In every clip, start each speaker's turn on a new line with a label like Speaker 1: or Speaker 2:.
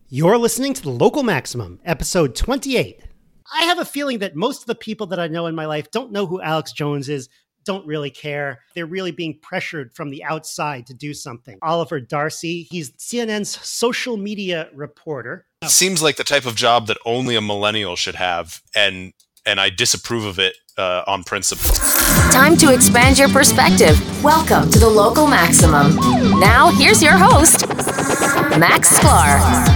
Speaker 1: You're listening to The Local Maximum, episode 28. I have a feeling that most of the people that I know in my life don't know who Alex Jones is, don't really care. They're really being pressured from the outside to do something. Oliver Darcy, he's CNN's social media reporter.
Speaker 2: Seems like the type of job that only a millennial should have, and I disapprove of it on principle.
Speaker 3: Time to expand your perspective. Welcome to The Local Maximum. Now, here's your host, Max Sklar.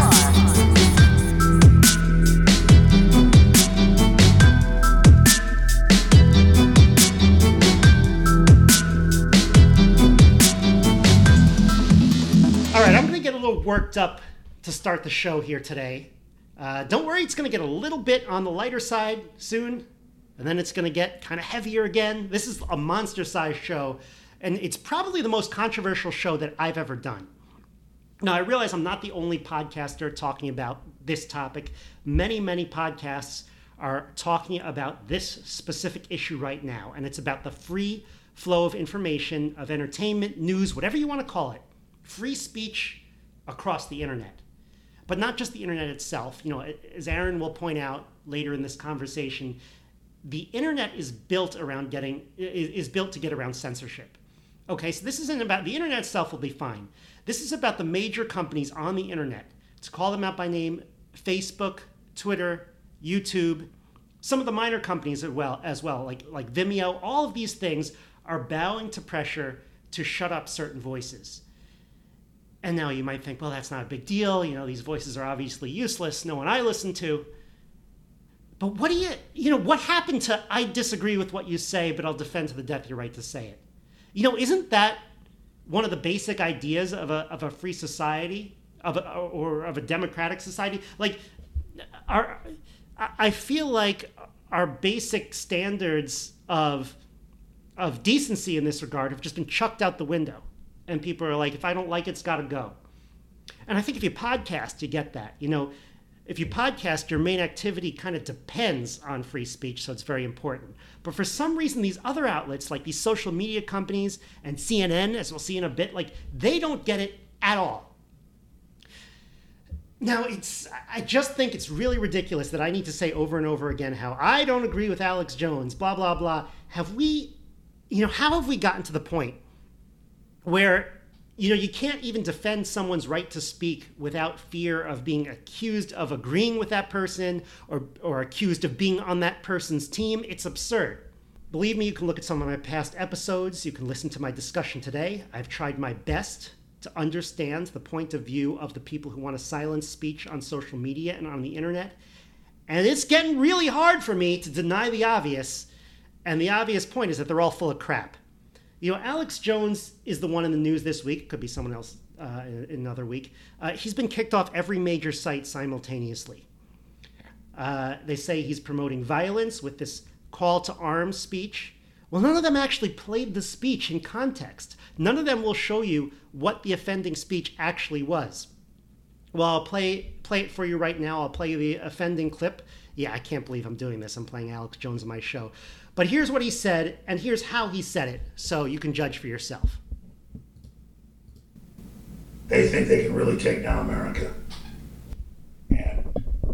Speaker 1: All right, I'm going to get a little worked up to start the show here today. Don't worry, it's going to get a little bit on the lighter side soon, and then it's going to get kind of heavier again. This is a monster-sized show, and it's probably the most controversial show that I've ever done. Now, I realize I'm not the only podcaster talking about this topic. Many, many podcasts are talking about this specific issue right now, and it's about the free flow of information, of entertainment, news, whatever you want to call it. Free speech across the internet. But not just the internet itself. You know, as Aaron will point out later in this conversation, the internet is built to get around censorship. Okay, so this isn't about, the internet itself will be fine. This is about the major companies on the internet. To call them out by name, Facebook, Twitter, YouTube, some of the minor companies as well, like Vimeo, all of these things are bowing to pressure to shut up certain voices. And now you might think, well, that's not a big deal. You know, these voices are obviously useless. No one I listen to. But what what happened to, I disagree with what you say, but I'll defend to the death your right to say it. You know, isn't that one of the basic ideas of a free society, of a democratic society? Like, I feel like our basic standards of decency in this regard have just been chucked out the window. And people are like, if I don't like it, it's got to go. And I think if you podcast, you get that. You know, if you podcast, your main activity kind of depends on free speech, so it's very important. But for some reason, these other outlets, like these social media companies and CNN, as we'll see in a bit, like, they don't get it at all. Now, I just think it's really ridiculous that I need to say over and over again how I don't agree with Alex Jones, blah, blah, blah. How have we gotten to the point where, you can't even defend someone's right to speak without fear of being accused of agreeing with that person or accused of being on that person's team? It's absurd. Believe me, you can look at some of my past episodes. You can listen to my discussion today. I've tried my best to understand the point of view of the people who want to silence speech on social media and on the internet. And it's getting really hard for me to deny the obvious. And the obvious point is that they're all full of crap. You know, Alex Jones is the one in the news this week. Could be someone else in another week. He's been kicked off every major site simultaneously. They say he's promoting violence with this call to arms speech. Well, none of them actually played the speech in context. None of them will show you what the offending speech actually was. Well, I'll play it for you right now. I'll play the offending clip. Yeah, I can't believe I'm doing this. I'm playing Alex Jones on my show. But here's what he said, and here's how he said it, so you can judge for yourself.
Speaker 4: They think they can really take down America. And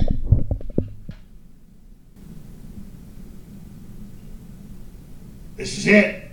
Speaker 4: this is it.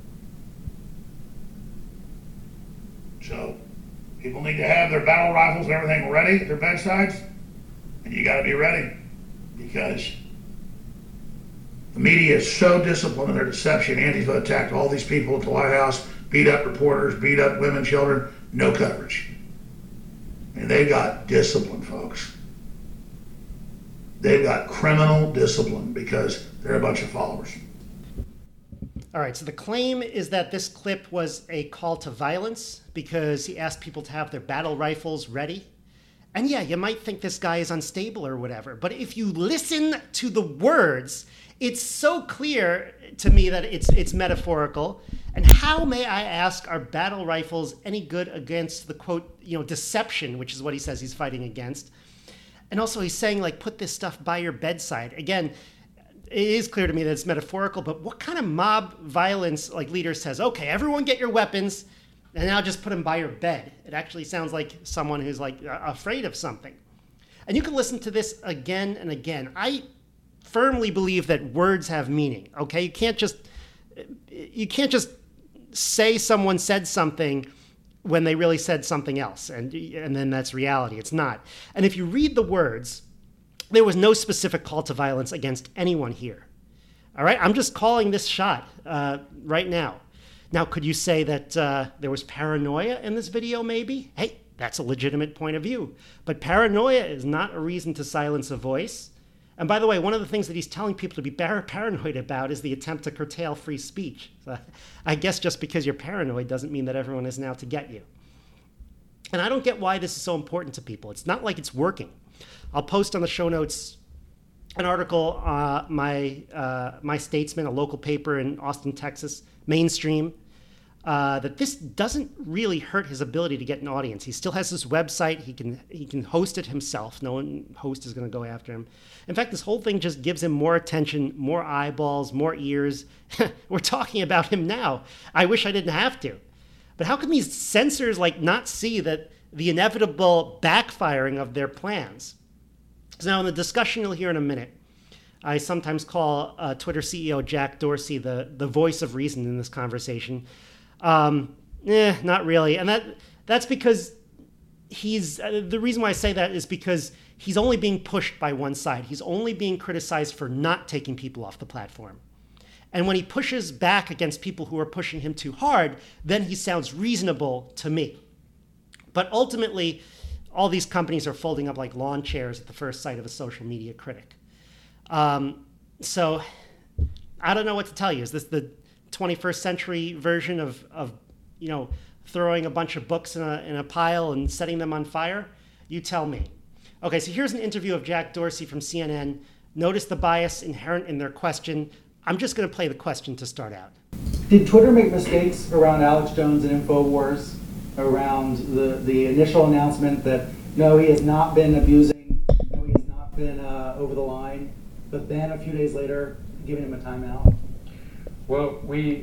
Speaker 4: So people need to have their battle rifles and everything ready at their bedsides, and you got to be ready, because the media is so disciplined in their deception. Antifa attacked all these people at the White House, beat up reporters, beat up women, children, no coverage. And they've got discipline, folks. They've got criminal discipline because they're a bunch of followers.
Speaker 1: All right, so the claim is that this clip was a call to violence because he asked people to have their battle rifles ready. And yeah, you might think this guy is unstable or whatever, but if you listen to the words, it's so clear to me that it's metaphorical. And how, may I ask, are battle rifles any good against the, quote, deception, which is what he says he's fighting against? And also he's saying, like, put this stuff by your bedside. Again, it is clear to me that it's metaphorical, but what kind of mob violence, like, leader says, okay, everyone get your weapons, and now just put them by your bed? It actually sounds like someone who's, like, afraid of something. And you can listen to this again and again. I firmly believe that words have meaning, okay? You can't just say someone said something when they really said something else, and then that's reality. It's not. And if you read the words, there was no specific call to violence against anyone here. All right? I'm just calling this shot right now. Now, could you say that there was paranoia in this video, maybe? Hey, that's a legitimate point of view. But paranoia is not a reason to silence a voice. And by the way, one of the things that he's telling people to be paranoid about is the attempt to curtail free speech. So I guess just because you're paranoid doesn't mean that everyone is now to get you. And I don't get why this is so important to people. It's not like it's working. I'll post on the show notes an article, my Statesman, a local paper in Austin, Texas, mainstream, that this doesn't really hurt his ability to get an audience. He still has this website. He can host it himself. No one host is going to go after him. In fact, this whole thing just gives him more attention, more eyeballs, more ears. We're talking about him now. I wish I didn't have to. But how can these censors not see that the inevitable backfiring of their plans? So now in the discussion you'll hear in a minute, I sometimes call Twitter CEO Jack Dorsey the voice of reason in this conversation. Not really. And that's because the reason why I say that is because he's only being pushed by one side. He's only being criticized for not taking people off the platform. And when he pushes back against people who are pushing him too hard, then he sounds reasonable to me. But ultimately, all these companies are folding up like lawn chairs at the first sight of a social media critic. So I don't know what to tell you. Is this the 21st century version of throwing a bunch of books in a pile and setting them on fire? You tell me. Okay, so here's an interview of Jack Dorsey from CNN. Notice the bias inherent in their question. I'm just going to play the question to start out.
Speaker 5: Did Twitter make mistakes around Alex Jones and InfoWars, around the initial announcement that no, he has not been abusing, no, he has not been over the line, but then a few days later giving him a timeout?
Speaker 6: Well,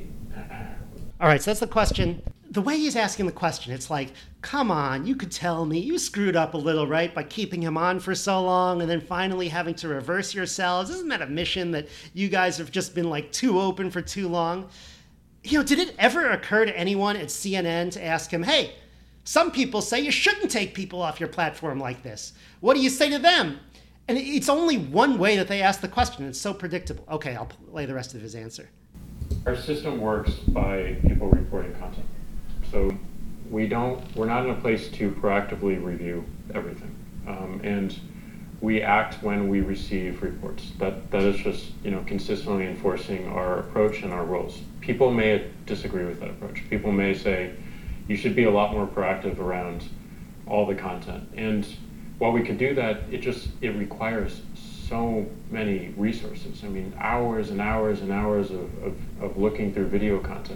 Speaker 1: All right, so that's the question. The way he's asking the question, it's like, come on, you could tell me you screwed up a little, right, by keeping him on for so long and then finally having to reverse yourselves. Isn't that a mission that you guys have just been too open for too long? Did it ever occur to anyone at CNN to ask him, hey, some people say you shouldn't take people off your platform like this. What do you say to them? And it's only one way that they ask the question. It's so predictable. Okay, I'll play the rest of his answer.
Speaker 6: our system works by people reporting content. So we're not in a place to proactively review everything. And we act when we receive reports. That is just, consistently enforcing our approach and our roles. People may disagree with that approach. People may say, you should be a lot more proactive around all the content. And while we could do that, it requires so many resources. I mean, hours and hours and hours of looking through video content.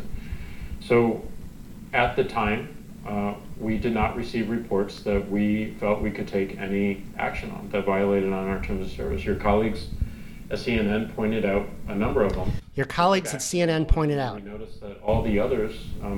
Speaker 6: So at the time, we did not receive reports that we felt we could take any action on that violated on our terms of service. Your colleagues at CNN pointed out a number of them.
Speaker 1: Your colleagues at CNN pointed out.
Speaker 6: We noticed that all the others,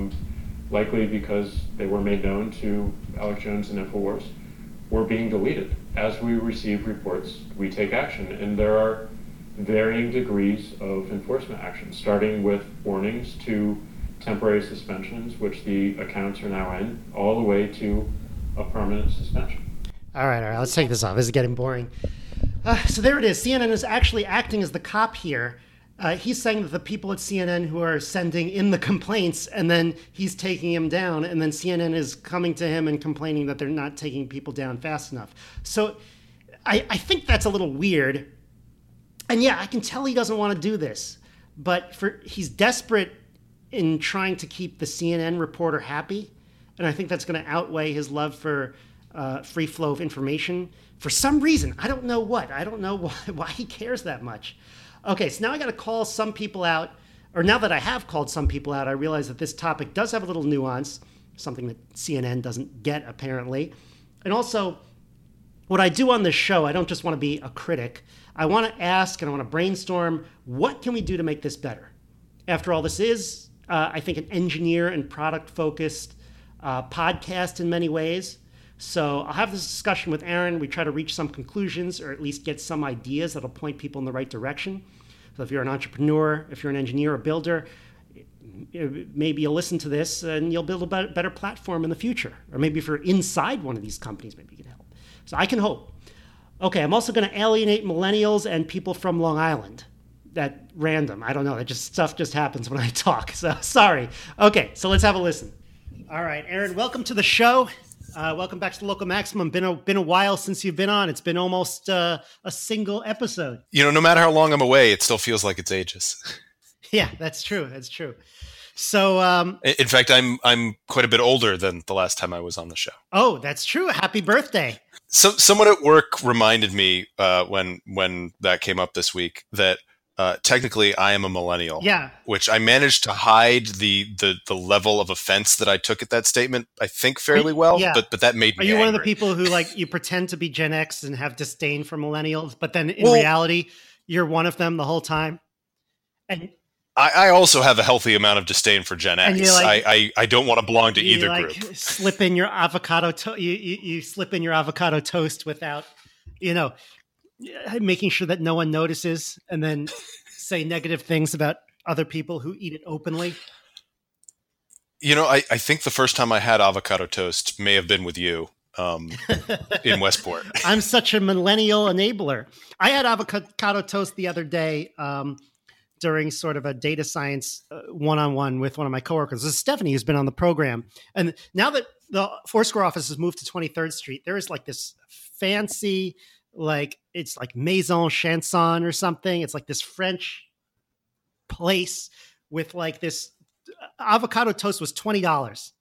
Speaker 6: likely because they were made known to Alex Jones and InfoWars, were being deleted. As we receive reports, we take action, and there are varying degrees of enforcement action, starting with warnings to temporary suspensions, which the accounts are now in, all the way to a permanent suspension.
Speaker 1: All right, let's take this off. This is getting boring. So there it is. CNN is actually acting as the cop here. He's saying that the people at CNN who are sending in the complaints, and then he's taking him down, and then CNN is coming to him and complaining that they're not taking people down fast enough. So I think that's a little weird. And yeah, I can tell he doesn't want to do this, but he's desperate in trying to keep the CNN reporter happy, and I think that's going to outweigh his love for free flow of information. For some reason, I don't know what. I don't know why he cares that much. Okay, so now I got to call some people out, or now that I have called some people out, I realize that this topic does have a little nuance, something that CNN doesn't get apparently. And also, what I do on this show, I don't just want to be a critic. I want to ask and I want to brainstorm, what can we do to make this better? After all, this is, I think, an engineer and product-focused podcast in many ways. So I'll have this discussion with Aaron. We try to reach some conclusions or at least get some ideas that'll point people in the right direction. So if you're an entrepreneur, if you're an engineer or builder, maybe you'll listen to this and you'll build a better platform in the future. Or maybe if you're inside one of these companies, maybe you can help. So I can hope. Okay, I'm also going to alienate millennials and people from Long Island. That random. I don't know. Stuff just happens when I talk. So sorry. Okay, so let's have a listen. All right, Aaron, welcome to the show. Welcome back to the Local Maximum. Been a while since you've been on. It's been almost a single episode.
Speaker 2: No matter how long I'm away, it still feels like it's ages.
Speaker 1: Yeah, that's true. That's true. So,
Speaker 2: In fact, I'm quite a bit older than the last time I was on the show.
Speaker 1: Oh, that's true. Happy birthday.
Speaker 2: So someone at work reminded me when that came up this week that technically I am a millennial.
Speaker 1: Yeah.
Speaker 2: Which I managed to hide the level of offense that I took at that statement, I think, fairly well.
Speaker 1: Yeah.
Speaker 2: But that made me
Speaker 1: Are you
Speaker 2: angry.
Speaker 1: one of the people who you pretend to be Gen X and have disdain for millennials, but then in reality, you're one of them the whole time? And
Speaker 2: I also have a healthy amount of disdain for Gen X. I don't want to belong to either group.
Speaker 1: Slip in your avocado you slip in your avocado toast without, making sure that no one notices, and then say negative things about other people who eat it openly.
Speaker 2: I think the first time I had avocado toast may have been with you in Westport.
Speaker 1: I'm such a millennial enabler. I had avocado toast the other day during sort of a data science one-on-one with one of my coworkers. This is Stephanie, who's been on the program. And now that the Foursquare office has moved to 23rd Street, there is this fancy, it's like Maison Chanson or something. It's like this French place with this avocado toast was $20.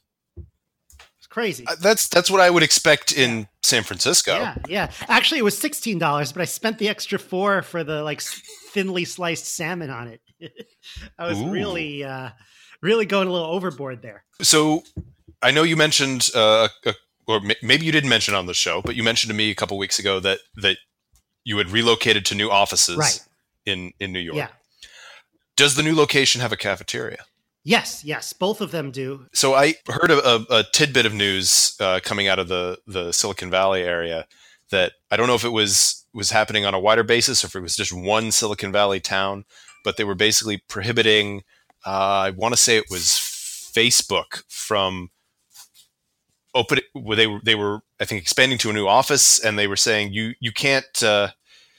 Speaker 1: It's crazy.
Speaker 2: That's what I would expect in San Francisco.
Speaker 1: Yeah. Actually, it was $16, but I spent the extra $4 for the thinly sliced salmon on it. I was really going a little overboard there.
Speaker 2: So I know you mentioned, or maybe you didn't mention on the show, but you mentioned to me a couple weeks ago that you had relocated to new offices in New York.
Speaker 1: Yeah.
Speaker 2: Does the new location have a cafeteria?
Speaker 1: Yes, both of them do.
Speaker 2: So I heard a tidbit of news coming out of the Silicon Valley area that I don't know if it was happening on a wider basis or if it was just one Silicon Valley town, but they were basically prohibiting, I want to say it was Facebook from opening. They were I think expanding to a new office, and they were saying you can't put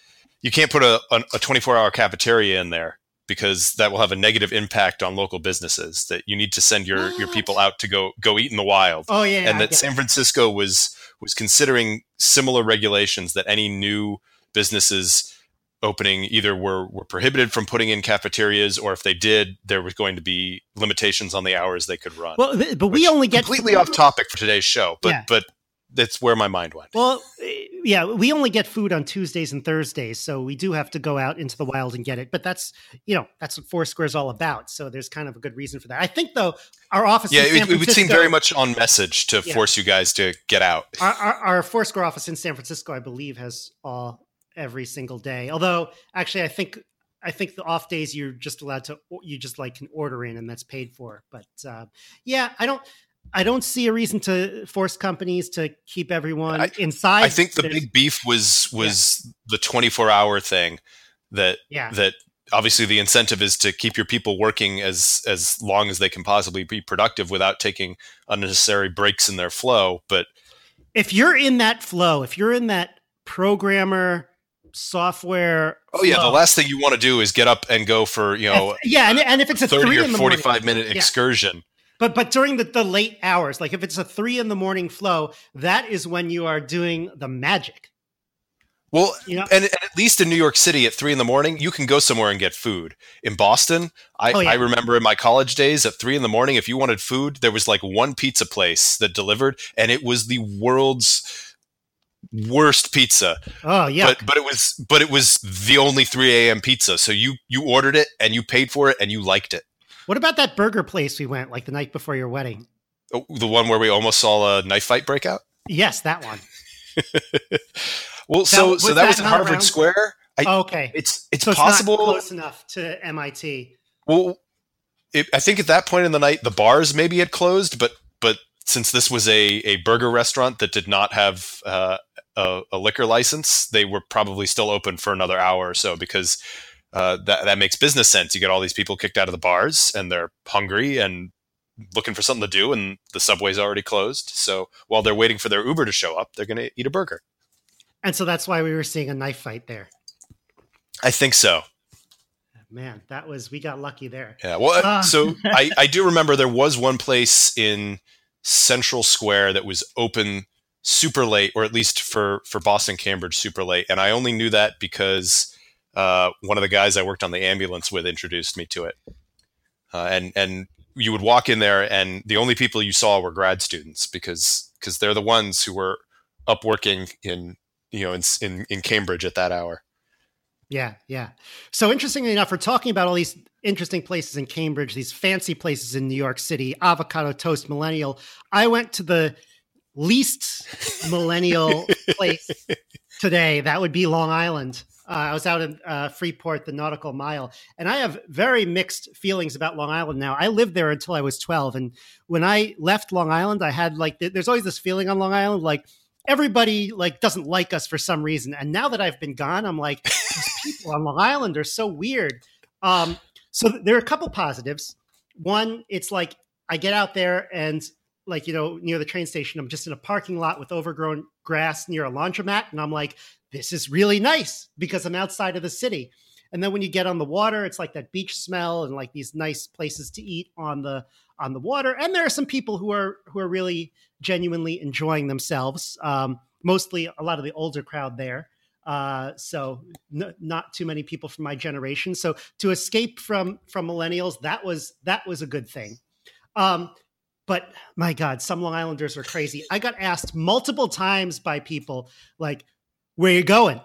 Speaker 2: a 24-hour cafeteria in there, because that will have a negative impact on local businesses, that you need to send your people out to go eat in the wild.
Speaker 1: Oh, yeah.
Speaker 2: And that San Francisco was considering similar regulations, that any new businesses opening either were prohibited from putting in cafeterias, or if they did, there was going to be limitations on the hours they could run.
Speaker 1: Well, but we only get
Speaker 2: completely off topic for today's show, but that's where my mind went.
Speaker 1: Well, yeah, we only get food on Tuesdays and Thursdays, so we do have to go out into the wild and get it. But that's what Foursquare is all about. So there's kind of a good reason for that. I think, though, our office in San Francisco,
Speaker 2: it would seem very much on message to force you guys to get out.
Speaker 1: Our Foursquare office in San Francisco, I believe, has every single day. Although, actually, I think the off days you just can order in, and that's paid for. But I don't see a reason to force companies to keep everyone inside.
Speaker 2: I think the big beef was the 24-hour thing. That obviously the incentive is to keep your people working as long as they can possibly be productive without taking unnecessary breaks in their flow. But
Speaker 1: if you're in that flow, if you're in that programmer software flow,
Speaker 2: the last thing you want to do is get up and go for and
Speaker 1: if it's a
Speaker 2: 30 or 45
Speaker 1: morning,
Speaker 2: minute excursion.
Speaker 1: But during the late hours, like if it's a 3 a.m. flow, that is when you are doing the magic.
Speaker 2: Well, and at least in New York City at 3 a.m, you can go somewhere and get food. In Boston, I remember in my college days at 3 a.m, if you wanted food, there was one pizza place that delivered, and it was the world's worst pizza.
Speaker 1: Oh yeah.
Speaker 2: But it was the only 3 a.m. pizza. So you ordered it and you paid for it and you liked it.
Speaker 1: What about that burger place we went the night before your wedding?
Speaker 2: Oh, the one where we almost saw a knife fight break out?
Speaker 1: Yes, that one.
Speaker 2: Well, so that was at Harvard around? Square.
Speaker 1: Okay.
Speaker 2: It's
Speaker 1: so
Speaker 2: possible.
Speaker 1: It's not close enough to MIT.
Speaker 2: Well, I think at that point in the night, the bars maybe had closed, but since this was a burger restaurant that did not have a liquor license, they were probably still open for another hour or so, because that makes business sense. You get all these people kicked out of the bars and they're hungry and looking for something to do, and the Subway's already closed. So while they're waiting for their Uber to show up, they're going to eat a burger.
Speaker 1: And so that's why we were seeing a knife fight there.
Speaker 2: I think so.
Speaker 1: Man, we got lucky there.
Speaker 2: Yeah. Well, so I do remember there was one place in Central Square that was open super late, or at least for Boston Cambridge super late. And I only knew that because one of the guys I worked on the ambulance with introduced me to it. And you would walk in there and the only people you saw were grad students, because they're the ones who were up working in Cambridge at that hour.
Speaker 1: Yeah, yeah. So interestingly enough, we're talking about all these interesting places in Cambridge, these fancy places in New York City, Avocado Toast Millennial. I went to the least millennial place today. That would be Long Island. I was out in Freeport, the Nautical Mile, and I have very mixed feelings about Long Island now. I lived there until I was 12, and when I left Long Island, I had there's always this feeling on Long Island, like everybody doesn't like us for some reason. And now that I've been gone, I'm like, these people on Long Island are so weird. So there are a couple positives. One, it's like I get out there and near the train station, I'm just in a parking lot with overgrown grass near a laundromat. And I'm like, this is really nice because I'm outside of the city. And then when you get on the water, it's like that beach smell and like these nice places to eat on the water. And there are some people who are really genuinely enjoying themselves. Mostly a lot of the older crowd there. So not too many people from my generation. So to escape from millennials, that was a good thing. But my God, some Long Islanders are crazy. I got asked multiple times by people like, where you going?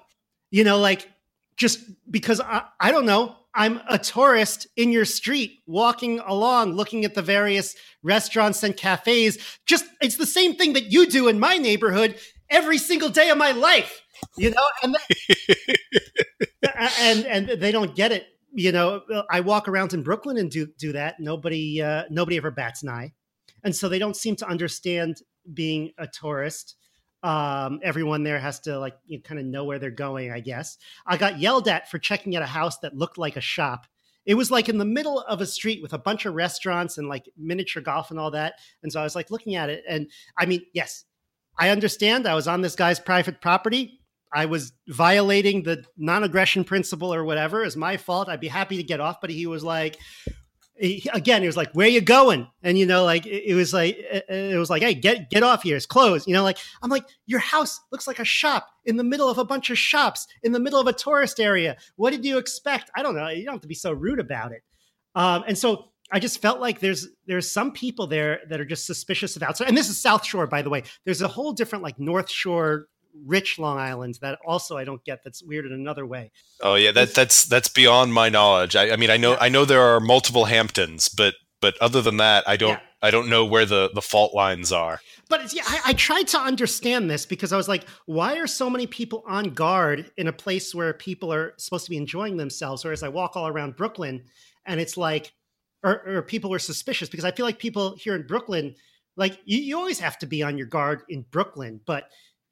Speaker 1: Just because I don't know, I'm a tourist in your street, walking along, looking at the various restaurants and cafes. It's the same thing that you do in my neighborhood every single day of my life, and and they don't get it. I walk around in Brooklyn and do that. Nobody ever bats an eye. And so they don't seem to understand being a tourist. Everyone there has to kind of know where they're going, I guess. I got yelled at for checking out a house that looked like a shop. It was in the middle of a street with a bunch of restaurants and miniature golf and all that. And so I was looking at it. And I mean, yes, I understand. I was on this guy's private property. I was violating the non-aggression principle or whatever. It's my fault. I'd be happy to get off. But he was he was like, where you going? And, it was like, hey, get off here. It's closed. I'm like, your house looks like a shop in the middle of a bunch of shops in the middle of a tourist area. What did you expect? I don't know. You don't have to be so rude about it. And so I just felt like there's some people there that are just suspicious of outside. And this is South Shore, by the way. There's a whole different North Shore, rich Long Island that also I don't get. That's weird in another way.
Speaker 2: Oh yeah, that's beyond my knowledge. I mean, I know there are multiple Hamptons, but other than that, I don't know where the fault lines are.
Speaker 1: But I tried to understand this because I was like, why are so many people on guard in a place where people are supposed to be enjoying themselves? Whereas I walk all around Brooklyn and it's or people are suspicious, because I feel like people here in Brooklyn, you always have to be on your guard in Brooklyn, but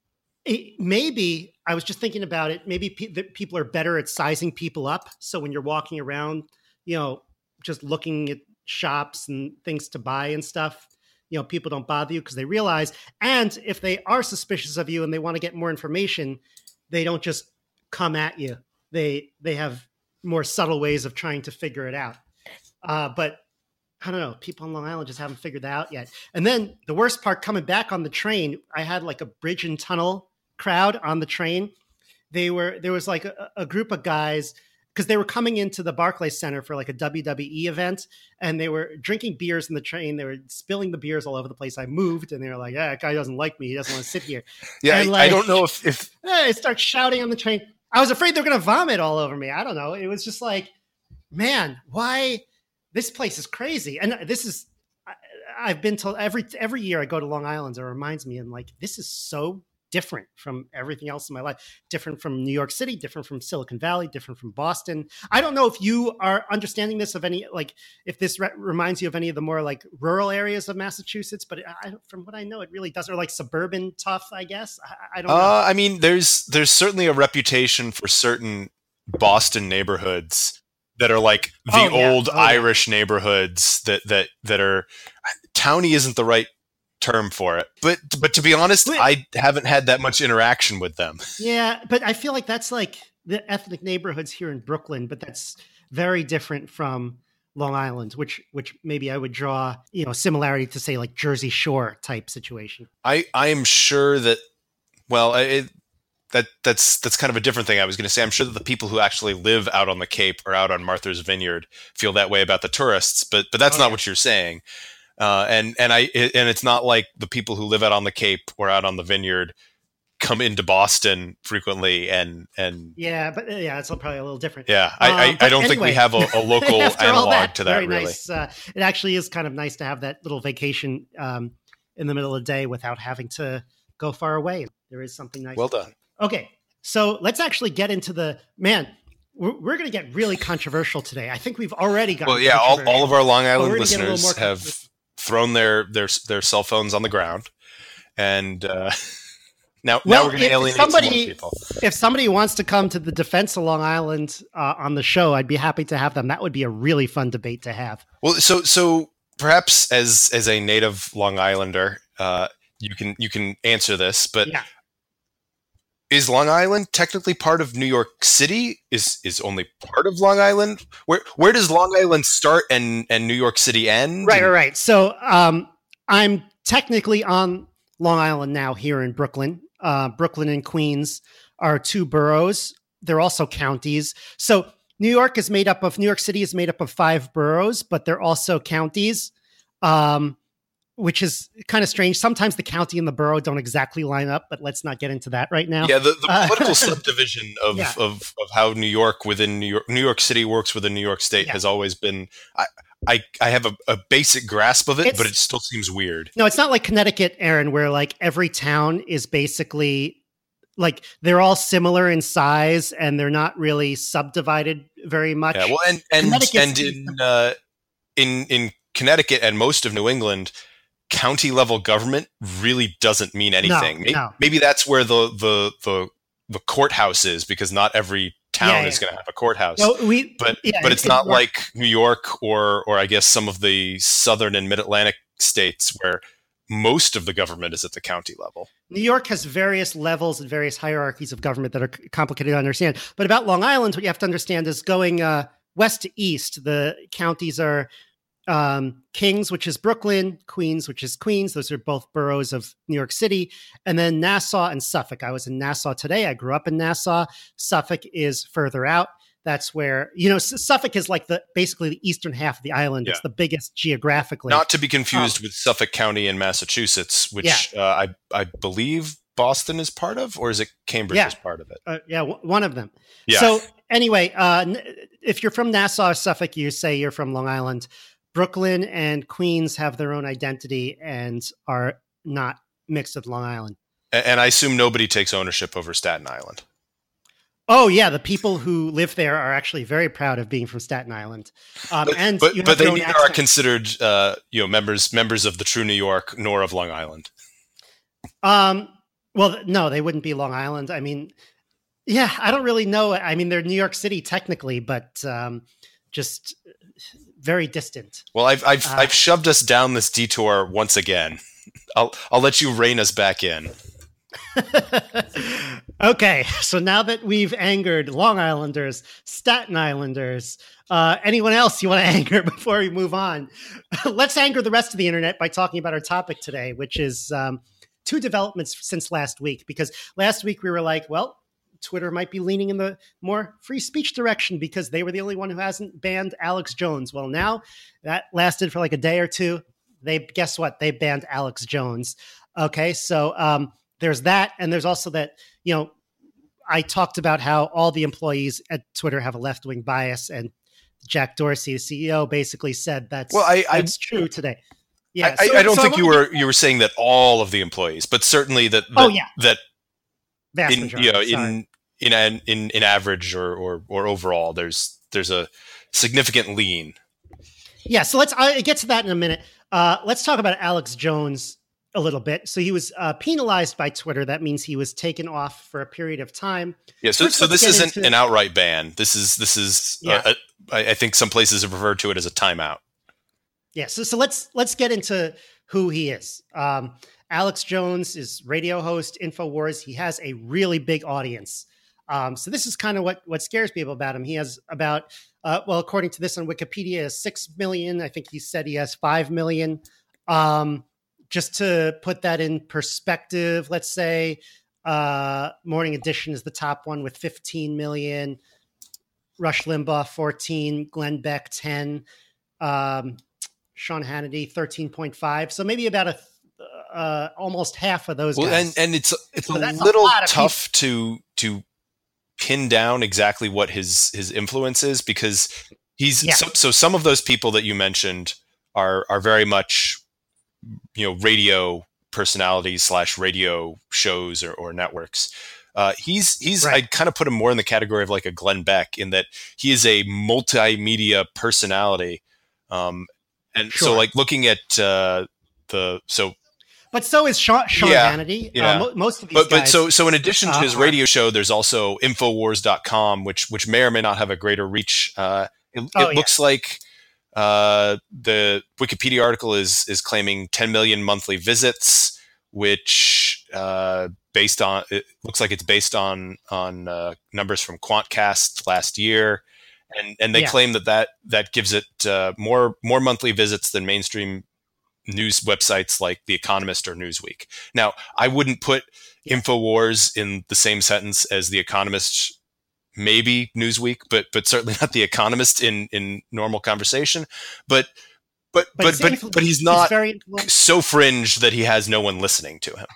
Speaker 1: maybe I was just thinking about it. Maybe people are better at sizing people up. So when you're walking around, just looking at shops and things to buy and stuff, people don't bother you because they realize. And if they are suspicious of you and they want to get more information, they don't just come at you. They have more subtle ways of trying to figure it out. But I don't know. People on Long Island just haven't figured that out yet. And then the worst part, coming back on the train, I had a bridge and tunnel crowd on the train. There was a group of guys, because they were coming into the Barclays Center for a WWE event, and they were drinking beers in the train. They were spilling the beers all over the place. I moved, and they were like, that guy doesn't like me. He doesn't want to sit here.
Speaker 2: Yeah, and I don't know if
Speaker 1: I start shouting on the train. I was afraid they were going to vomit all over me. I don't know. It was just man, why? This place is crazy. And this is, I've been told every year I go to Long Island, it reminds me, and this is so different from everything else in my life. Different from New York City, different from Silicon Valley, different from Boston. I don't know if you are understanding this of any, like, if this reminds you of any of the more like rural areas of Massachusetts, but from what I know, it really does, or like suburban tough, I guess. I don't know.
Speaker 2: I mean, there's certainly a reputation for certain Boston neighborhoods that are like the old Irish neighborhoods that are, towny isn't the right term for it, but to be honest, I haven't had that much interaction with them.
Speaker 1: Yeah, but I feel like that's like the ethnic neighborhoods here in Brooklyn, but that's very different from Long Island, which maybe I would draw, similarity to say like Jersey Shore type situation.
Speaker 2: I am sure that, well, that's kind of a different thing. I was going to say, I'm sure that the people who actually live out on the Cape or out on Martha's Vineyard feel that way about the tourists, but that's not what you're saying. And it's not like the people who live out on the Cape or out on the Vineyard come into Boston frequently and
Speaker 1: it's probably a little different.
Speaker 2: Yeah, I don't think we have a local analog to that.
Speaker 1: Very
Speaker 2: really
Speaker 1: nice. It actually is kind of nice to have that little vacation in the middle of the day without having to go far away. There is something nice.
Speaker 2: Well done.
Speaker 1: Okay, so let's actually get into we're going to get really controversial today. I think we've already got.
Speaker 2: Well, yeah, all of our Long Island listeners have thrown their cell phones on the ground, and now we're going to alienate some more people.
Speaker 1: If somebody wants to come to the defense of Long Island on the show, I'd be happy to have them. That would be a really fun debate to have.
Speaker 2: Well, so perhaps as a native Long Islander, you can answer this, but. Yeah. Is Long Island technically part of New York City? Is only part of Long Island? Where does Long Island start and New York City end?
Speaker 1: Right. So I'm technically on Long Island now here in Brooklyn. Brooklyn and Queens are two boroughs. They're also counties. So New York City is made up of 5 boroughs, but they're also counties. Which is kind of strange. Sometimes the county and the borough don't exactly line up, but let's not get into that right now.
Speaker 2: Yeah, the political subdivision of how New York City works within New York State has always been. I have a basic grasp of it, but it still seems weird.
Speaker 1: No, it's not like Connecticut, Aaron, where like every town is basically like they're all similar in size and they're not really subdivided very much.
Speaker 2: Yeah, well, in Connecticut and most of New England, county level government really doesn't mean anything. Maybe that's where the courthouse is, because not every town is going to have a courthouse. No, but it's not like New York or I guess some of the southern and mid-Atlantic states where most of the government is at the county level.
Speaker 1: New York has various levels and various hierarchies of government that are complicated to understand. But about Long Island, what you have to understand is going west to east, the counties are Kings, which is Brooklyn, Queens, which is Queens. Those are both boroughs of New York City. And then Nassau and Suffolk. I was in Nassau today. I grew up in Nassau. Suffolk is further out. That's where, Suffolk is like basically the eastern half of the island. Yeah. It's the biggest geographically.
Speaker 2: Not to be confused with Suffolk County in Massachusetts, which I believe Boston is part of, or is it Cambridge is part of it?
Speaker 1: One of them.
Speaker 2: Yeah.
Speaker 1: So anyway, if you're from Nassau or Suffolk, you say you're from Long Island. Brooklyn and Queens have their own identity and are not mixed with Long Island.
Speaker 2: And I assume nobody takes ownership over Staten Island.
Speaker 1: Oh yeah, the people who live there are actually very proud of being from Staten Island.
Speaker 2: But they neither are considered, members of the true New York nor of Long Island.
Speaker 1: Well, no, they wouldn't be Long Island. I mean, I don't really know. I mean, they're New York City technically, but just very distant.
Speaker 2: Well, I've shoved us down this detour once again. I'll let you rein us back in.
Speaker 1: Okay, so now that we've angered Long Islanders, Staten Islanders, anyone else you want to anger before we move on, let's anger the rest of the internet by talking about our topic today, which is 2 developments since last week. Because last week we were like, well, Twitter might be leaning in the more free speech direction because they were the only one who hasn't banned Alex Jones. Well, now that lasted for like a day or two. Guess what? They banned Alex Jones. Okay, so there's that. And there's also that, I talked about how all the employees at Twitter have a left-wing bias, and Jack Dorsey, the CEO, basically said that's true today. Yeah,
Speaker 2: I don't think you were saying that all of the employees, but certainly that
Speaker 1: Vast
Speaker 2: in
Speaker 1: majority. Sorry.
Speaker 2: in average or overall, there's a significant lean.
Speaker 1: Yeah, so let's get to that in a minute. Let's talk about Alex Jones a little bit. So he was penalized by Twitter. That means he was taken off for a period of time.
Speaker 2: Yeah, so this isn't an outright ban. This is I think some places have referred to it as a timeout.
Speaker 1: Yeah, so let's get into who he is. Alex Jones is radio host, InfoWars. He has a really big audience. So this is kind of what scares people about him. He has about, according to this on Wikipedia, 6 million. I think he said he has 5 million. Just to put that in perspective, let's say Morning Edition is the top one with 15 million. Rush Limbaugh, 14. Glenn Beck, 10. Sean Hannity, 13.5. So maybe about almost half of those guys.
Speaker 2: And it's so a little tough to pin down exactly what his influence is, because so some of those people that you mentioned are very much, radio personalities / radio shows or networks. He's right. I'd kind of put him more in the category of like a Glenn Beck, in that he is a multimedia personality. And sure. So like looking at but
Speaker 1: so is Sean Hannity.
Speaker 2: Yeah.
Speaker 1: Most of these guys.
Speaker 2: But so in addition to his radio show, there's also Infowars.com, which may or may not have a greater reach. It looks like the Wikipedia article is claiming 10 million monthly visits, which it looks like it's based on numbers from Quantcast last year. And they claim that gives it more monthly visits than mainstream news websites like The Economist or Newsweek. Now, I wouldn't put InfoWars in the same sentence as The Economist, maybe Newsweek, but certainly not The Economist in normal conversation. But he's not so fringe that he has no one listening to him.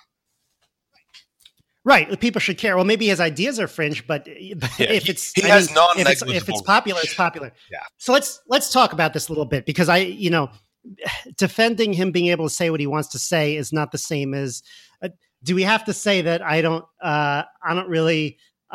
Speaker 1: Right, people should care. Well, maybe his ideas are fringe, but if it's if it's popular, it's popular.
Speaker 2: Yeah.
Speaker 1: So let's talk about this a little bit, because defending him being able to say what he wants to say is not the same as. Do we have to say that I don't really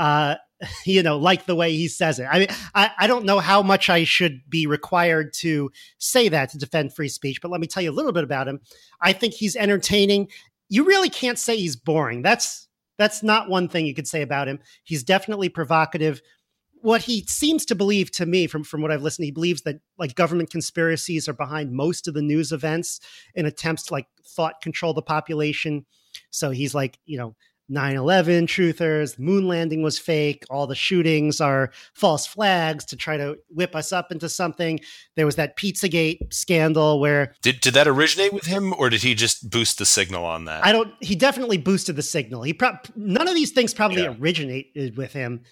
Speaker 1: like the way he says it? I mean, I don't know how much I should be required to say that to defend free speech, but let me tell you a little bit about him. I think he's entertaining. You really can't say he's boring. That's not one thing you could say about him. He's definitely provocative. What he seems to believe, to me, from what I've listened, he believes that like government conspiracies are behind most of the news events in attempts to like thought control the population. So he's like, 9/11 truthers, moon landing was fake, all the shootings are false flags to try to whip us up into something. There was that Pizzagate scandal where...
Speaker 2: Did that originate with him, or did he just boost the signal on that?
Speaker 1: He definitely boosted the signal. None of these things probably originated with him.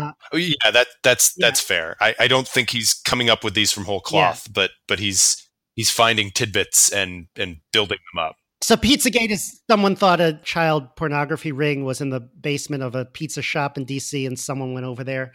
Speaker 2: That's fair. I don't think he's coming up with these from whole cloth, but he's finding tidbits and building them up.
Speaker 1: So Pizzagate is, someone thought a child pornography ring was in the basement of a pizza shop in DC, and someone went over there.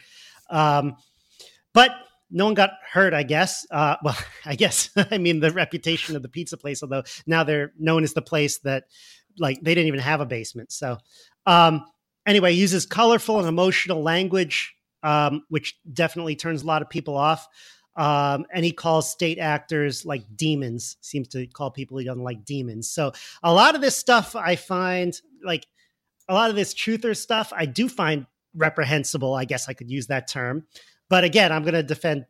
Speaker 1: But no one got hurt, I guess. I mean, the reputation of the pizza place, although now they're known as the place that, like, they didn't even have a basement. So anyway, he uses colorful and emotional language, which definitely turns a lot of people off. And he calls state actors like demons, seems to call people he doesn't like demons. So a lot of this stuff I find, like a lot of this truther stuff, I do find reprehensible. I guess I could use that term. But again, I'm going to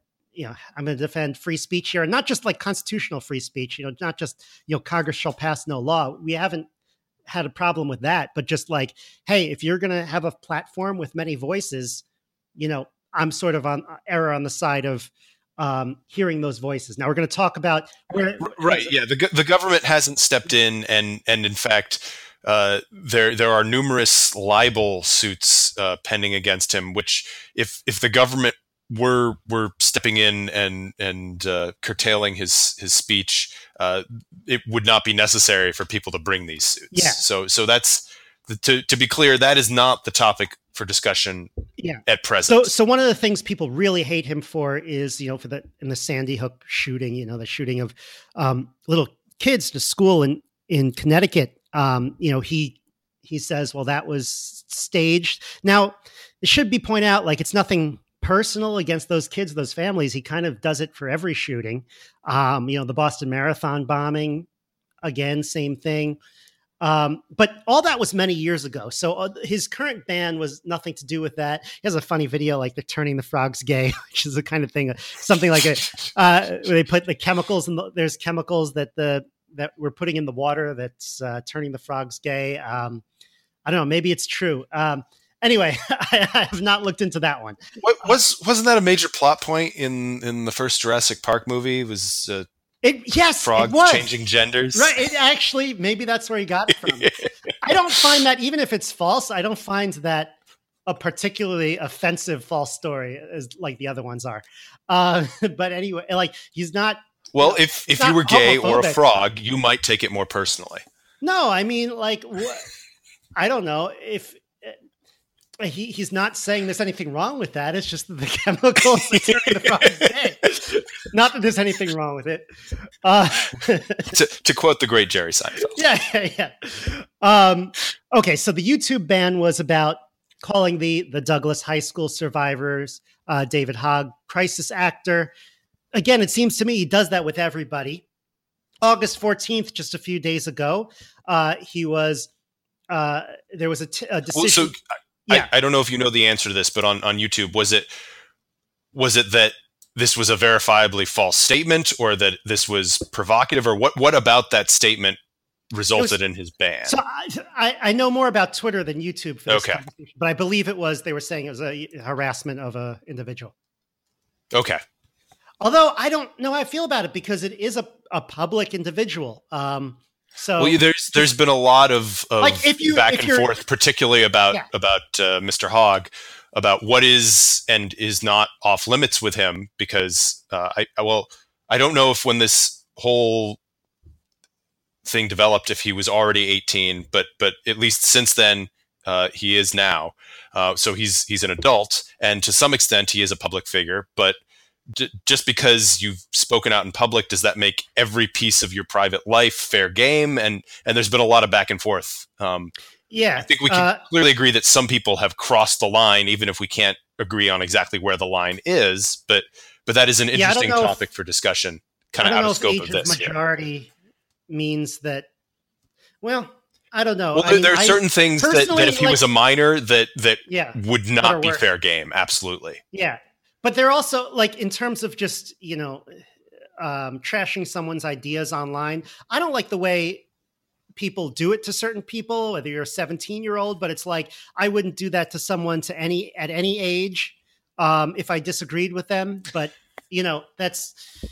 Speaker 1: defend free speech here, and not just like constitutional free speech, not just, Congress shall pass no law. We haven't had a problem with that, but just like, hey, if you're going to have a platform with many voices, I'm sort of on the side of hearing those voices. Now we're going to talk about
Speaker 2: right. Yeah, the government hasn't stepped in, and in fact, there are numerous libel suits pending against him. Which, if the government were stepping in and curtailing his speech, it would not be necessary for people to bring these suits.
Speaker 1: Yeah.
Speaker 2: So that's to be clear, that is not the topic for discussion at present.
Speaker 1: So one of the things people really hate him for is, in the Sandy Hook shooting, the shooting of little kids to school in Connecticut. He he says, well, that was staged. Now, it should be pointed out, like, it's nothing personal against those kids, those families. He kind of does it for every shooting. The Boston Marathon bombing, again, same thing. But all that was many years ago. So his current ban was nothing to do with that. He has a funny video, like they're turning the frogs gay, which is the kind of thing, something like where they put the chemicals there's chemicals that we're putting in the water that's turning the frogs gay. I don't know. Maybe it's true. Anyway, I have not looked into that one.
Speaker 2: Wasn't that a major plot point in the first Jurassic Park movie? Was
Speaker 1: frog
Speaker 2: changing genders?
Speaker 1: Right. It actually, maybe that's where he got it from. I don't find that, even if it's false, I don't find that a particularly offensive false story as like the other ones are. But anyway, like he's not.
Speaker 2: Well, if you were gay or a frog, you might take it more personally.
Speaker 1: No, I mean, like, I don't know if. He's not saying there's anything wrong with that. It's just that the chemicals are turning the frogs gay. Not that there's anything wrong with it.
Speaker 2: To quote the great Jerry Seinfeld.
Speaker 1: Yeah. Okay, so the YouTube ban was about calling the Douglas High School survivors, David Hogg, crisis actor. Again, it seems to me he does that with everybody. August 14th, just a few days ago, there was a decision.
Speaker 2: Well, so I don't know if you know the answer to this, but on YouTube, was it that this was a verifiably false statement, or that this was provocative, or what about that statement resulted in his ban?
Speaker 1: So I know more about Twitter than YouTube for this conversation, but I believe they were saying it was a harassment of an individual.
Speaker 2: Okay.
Speaker 1: Although I don't know how I feel about it, because it is a public individual. So
Speaker 2: there's been a lot of
Speaker 1: like
Speaker 2: back and forth, particularly about Mr. Hogg, about what is and is not off limits with him, because I don't know if when this whole thing developed, if he was already 18, but at least since then he is now. So he's an adult, and to some extent he is a public figure, but just because you've spoken out in public, does that make every piece of your private life fair game? And there's been a lot of back and forth. I think we can clearly agree that some people have crossed the line, even if we can't agree on exactly where the line is. But that is an interesting topic for discussion, kind of out of scope of this.
Speaker 1: Majority means that. Well, I don't know.
Speaker 2: Well, there are certain ththings that if he was a minor, that would not be fair game. Absolutely.
Speaker 1: Yeah. But they're also, like, in terms of just, trashing someone's ideas online, I don't like the way people do it to certain people, whether you're a 17-year-old, but it's like, I wouldn't do that to someone at any age if I disagreed with them. But, that's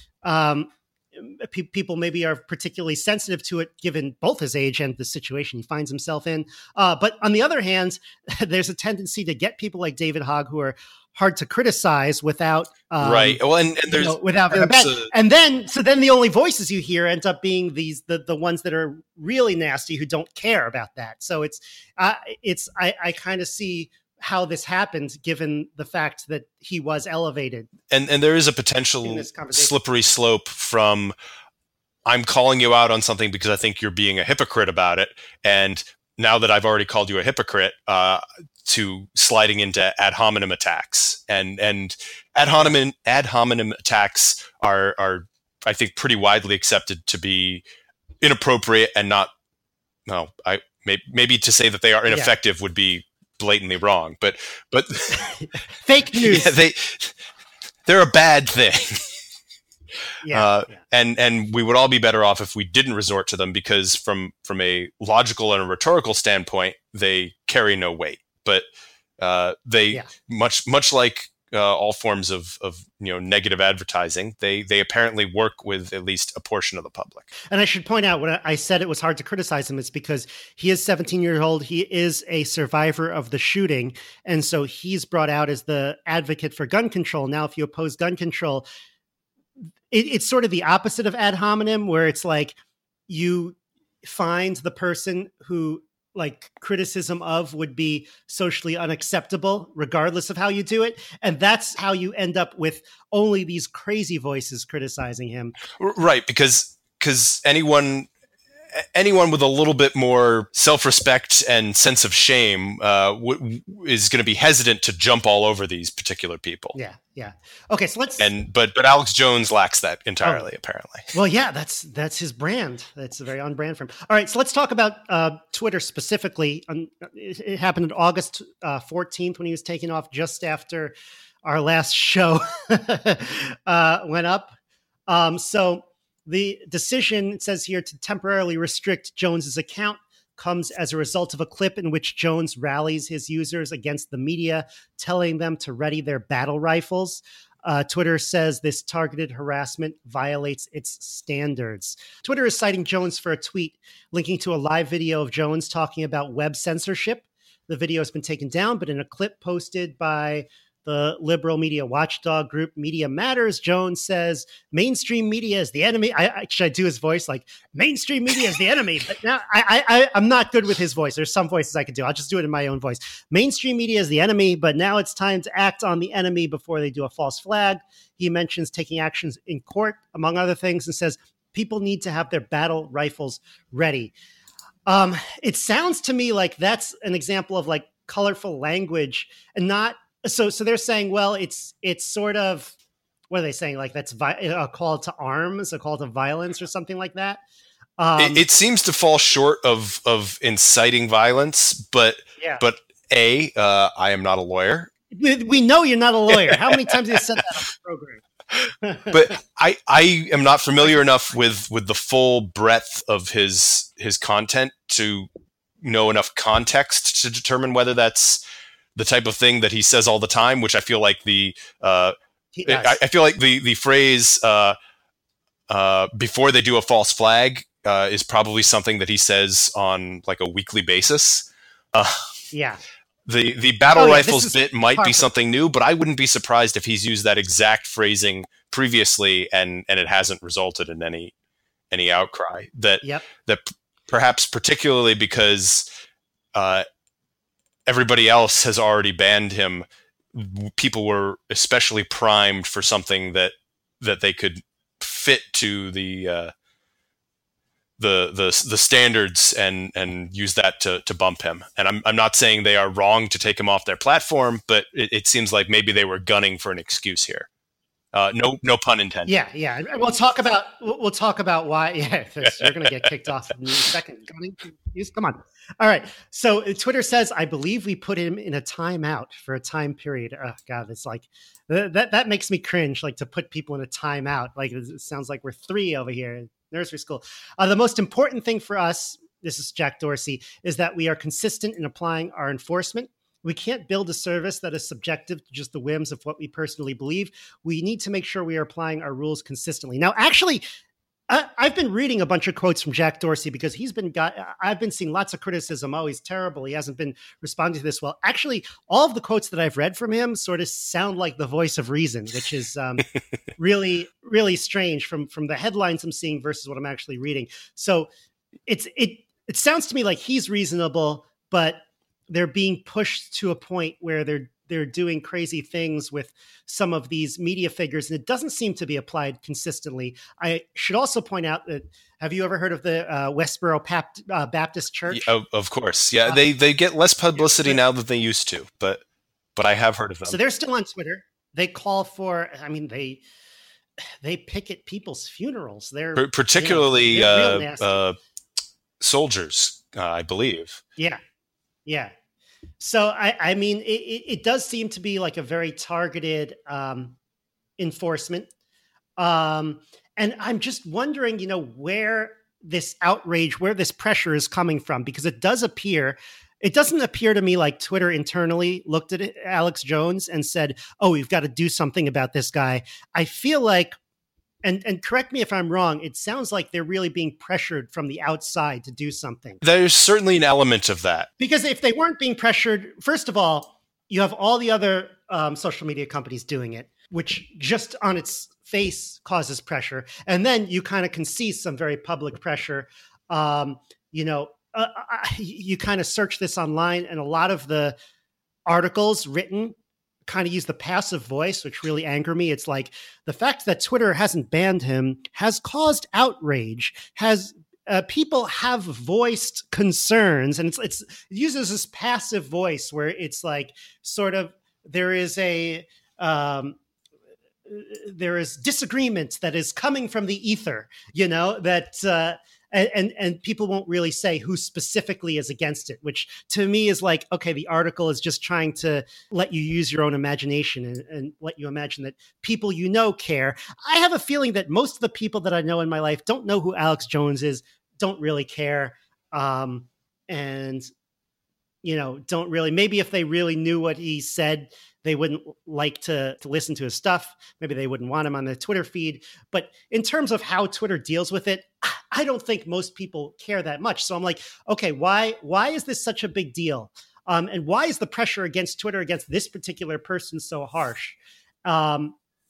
Speaker 1: people maybe are particularly sensitive to it, given both his age and the situation he finds himself in. But on the other hand, there's a tendency to get people like David Hogg who are hard to criticize without
Speaker 2: right. Well, and there's
Speaker 1: without very bad. And then the only voices you hear end up being the ones that are really nasty, who don't care about that. So I kind of see how this happened, given the fact that he was elevated.
Speaker 2: And there is a potential slippery slope from, I'm calling you out on something because I think you're being a hypocrite about it, and now that I've already called you a hypocrite, to sliding into ad hominem attacks. And ad hominem attacks are I think pretty widely accepted to be inappropriate and not, maybe to say that they are ineffective would be blatantly wrong, but
Speaker 1: fake news.
Speaker 2: They're a bad thing. And we would all be better off if we didn't resort to them, because from a logical and a rhetorical standpoint, they carry no weight. But much like all forms of negative advertising, they apparently work with at least a portion of the public.
Speaker 1: And I should point out, when I said it was hard to criticize him, it's because he is 17 years old. He is a survivor of the shooting, and so he's brought out as the advocate for gun control. Now, if you oppose gun control, it's sort of the opposite of ad hominem, where it's like you find the person who, like, criticism of would be socially unacceptable, regardless of how you do it. And that's how you end up with only these crazy voices criticizing him.
Speaker 2: Right. Because anyone anyone with a little bit more self-respect and sense of shame is going to be hesitant to jump all over these particular people.
Speaker 1: Yeah. Okay, so let's.
Speaker 2: But Alex Jones lacks that entirely, apparently.
Speaker 1: Well, yeah, that's his brand. That's very on brand for him. All right, so let's talk about Twitter specifically. It happened on August 14th when he was taken off just after our last show went up. So the decision, it says here, to temporarily restrict Jones's account comes as a result of a clip in which Jones rallies his users against the media, telling them to ready their battle rifles. Twitter says this targeted harassment violates its standards. Twitter is citing Jones for a tweet linking to a live video of Jones talking about web censorship. The video has been taken down, but in a clip posted by the liberal media watchdog group Media Matters, Jones says mainstream media is the enemy. Should I do his voice? Like, mainstream media is the enemy. But now I'm not good with his voice. There's some voices I could do. I'll just do it in my own voice. Mainstream media is the enemy, but now it's time to act on the enemy before they do a false flag. He mentions taking actions in court, among other things, and says people need to have their battle rifles ready. It sounds to me like that's an example of like colorful language and not. So they're saying, well, it's sort of, what are they saying? Like that's a call to arms, a call to violence or something like that.
Speaker 2: It seems to fall short of inciting violence, but I am not a lawyer.
Speaker 1: We know you're not a lawyer. How many times have you said that on the program?
Speaker 2: But I am not familiar enough with the full breadth of his content to know enough context to determine whether that's the type of thing that he says all the time, which I feel like the phrase before they do a false flag is probably something that he says on like a weekly basis. The battle rifles bit might be something new, but I wouldn't be surprised if he's used that exact phrasing previously and it hasn't resulted in any outcry. That perhaps particularly because everybody else has already banned him, people were especially primed for something that they could fit to the standards and use that to bump him. And I'm not saying they are wrong to take him off their platform, but it seems like maybe they were gunning for an excuse here. No pun intended.
Speaker 1: Yeah. We'll talk about why. Yeah, you're going to get kicked off in a second. Come on. All right. So Twitter says, I believe we put him in a timeout for a time period. Oh God, it's like that makes me cringe. Like to put people in a timeout. Like it sounds like we're 3 over here in nursery school. The most important thing for us, this is Jack Dorsey, is that we are consistent in applying our enforcement. We can't build a service that is subjective to just the whims of what we personally believe. We need to make sure we are applying our rules consistently. Now, actually, I've been reading a bunch of quotes from Jack Dorsey because I've been seeing lots of criticism. Oh, he's terrible. He hasn't been responding to this well. Actually, all of the quotes that I've read from him sort of sound like the voice of reason, which is really, really strange from the headlines I'm seeing versus what I'm actually reading. So it sounds to me like he's reasonable, but they're being pushed to a point where they're doing crazy things with some of these media figures, and it doesn't seem to be applied consistently. I should also point out that, have you ever heard of the Westboro Baptist Church?
Speaker 2: Of course. Yeah, they get less publicity now than they used to, but I have heard of them.
Speaker 1: So they're still on Twitter. They call for, they picket people's funerals. They're
Speaker 2: particularly soldiers, I believe.
Speaker 1: Yeah. So, it does seem to be like a very targeted enforcement. And I'm just wondering, where this outrage, where this pressure is coming from, because it doesn't appear to me like Twitter internally looked at Alex Jones and said, oh, we've got to do something about this guy. I feel like, and correct me if I'm wrong, it sounds like they're really being pressured from the outside to do something.
Speaker 2: There's certainly an element of that.
Speaker 1: Because if they weren't being pressured, first of all, you have all the other social media companies doing it, which just on its face causes pressure. And then you kind of can see some very public pressure. You kind of search this online, and a lot of the articles written kind of use the passive voice, which really anger me. It's like the fact that Twitter hasn't banned him has caused outrage, has people have voiced concerns, and it uses this passive voice where it's like sort of there is disagreement that is coming from the ether, that and people won't really say who specifically is against it, which to me is like, okay, the article is just trying to let you use your own imagination and let you imagine that people care. I have a feeling that most of the people that I know in my life don't know who Alex Jones is, don't really care, and don't really. Maybe if they really knew what he said, they wouldn't like to listen to his stuff. Maybe they wouldn't want him on the Twitter feed. But in terms of how Twitter deals with it, I don't think most people care that much. So I'm like, okay, why is this such a big deal? And why is the pressure against Twitter, against this particular person, so harsh? And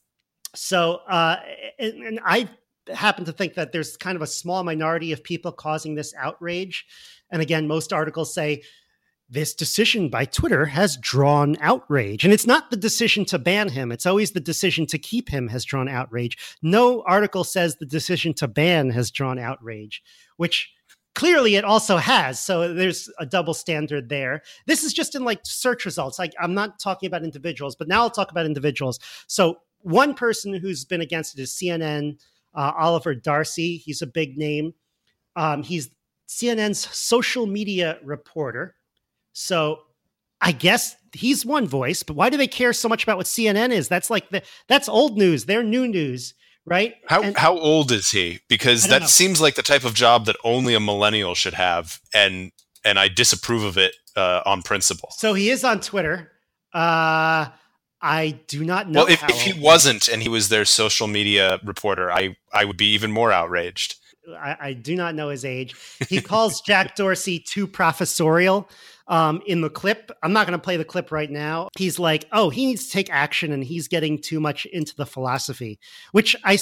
Speaker 1: I happen to think that there's kind of a small minority of people causing this outrage. And again, most articles say, this decision by Twitter has drawn outrage. And it's not the decision to ban him. It's always the decision to keep him has drawn outrage. No article says the decision to ban has drawn outrage, which clearly it also has. So there's a double standard there. This is just in like search results. Like I'm not talking about individuals, but now I'll talk about individuals. So one person who's been against it is CNN, Oliver Darcy. He's a big name. He's CNN's social media reporter. So I guess he's one voice, but why do they care so much about what CNN is? That's like that's old news. They're new news, right?
Speaker 2: How old is he? Because that seems like the type of job that only a millennial should have, and I disapprove of it on principle.
Speaker 1: So he is on Twitter. I do not know.
Speaker 2: Well, if he wasn't and he was their social media reporter, I would be even more outraged.
Speaker 1: I do not know his age. He calls Jack Dorsey too professorial. In the clip, I'm not going to play the clip right now. He's like, oh, he needs to take action and he's getting too much into the philosophy, which they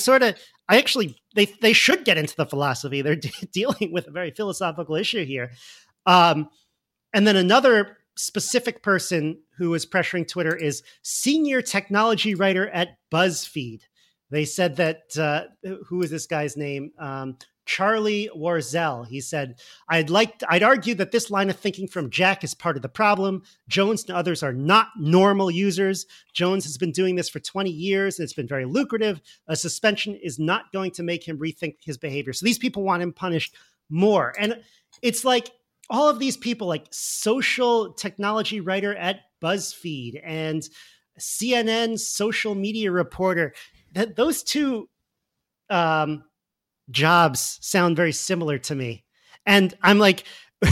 Speaker 1: should get into the philosophy. They're dealing with a very philosophical issue here. And then another specific person who is pressuring Twitter is senior technology writer at BuzzFeed. They said that, who is this guy's name? Charlie Warzel. He said, I'd argue that this line of thinking from Jack is part of the problem. Jones and others are not normal users. Jones has been doing this for 20 years and it's been very lucrative. A suspension is not going to make him rethink his behavior. So these people want him punished more. And it's like all of these people, like social technology writer at BuzzFeed and CNN social media reporter, that those two jobs sound very similar to me. And I'm like,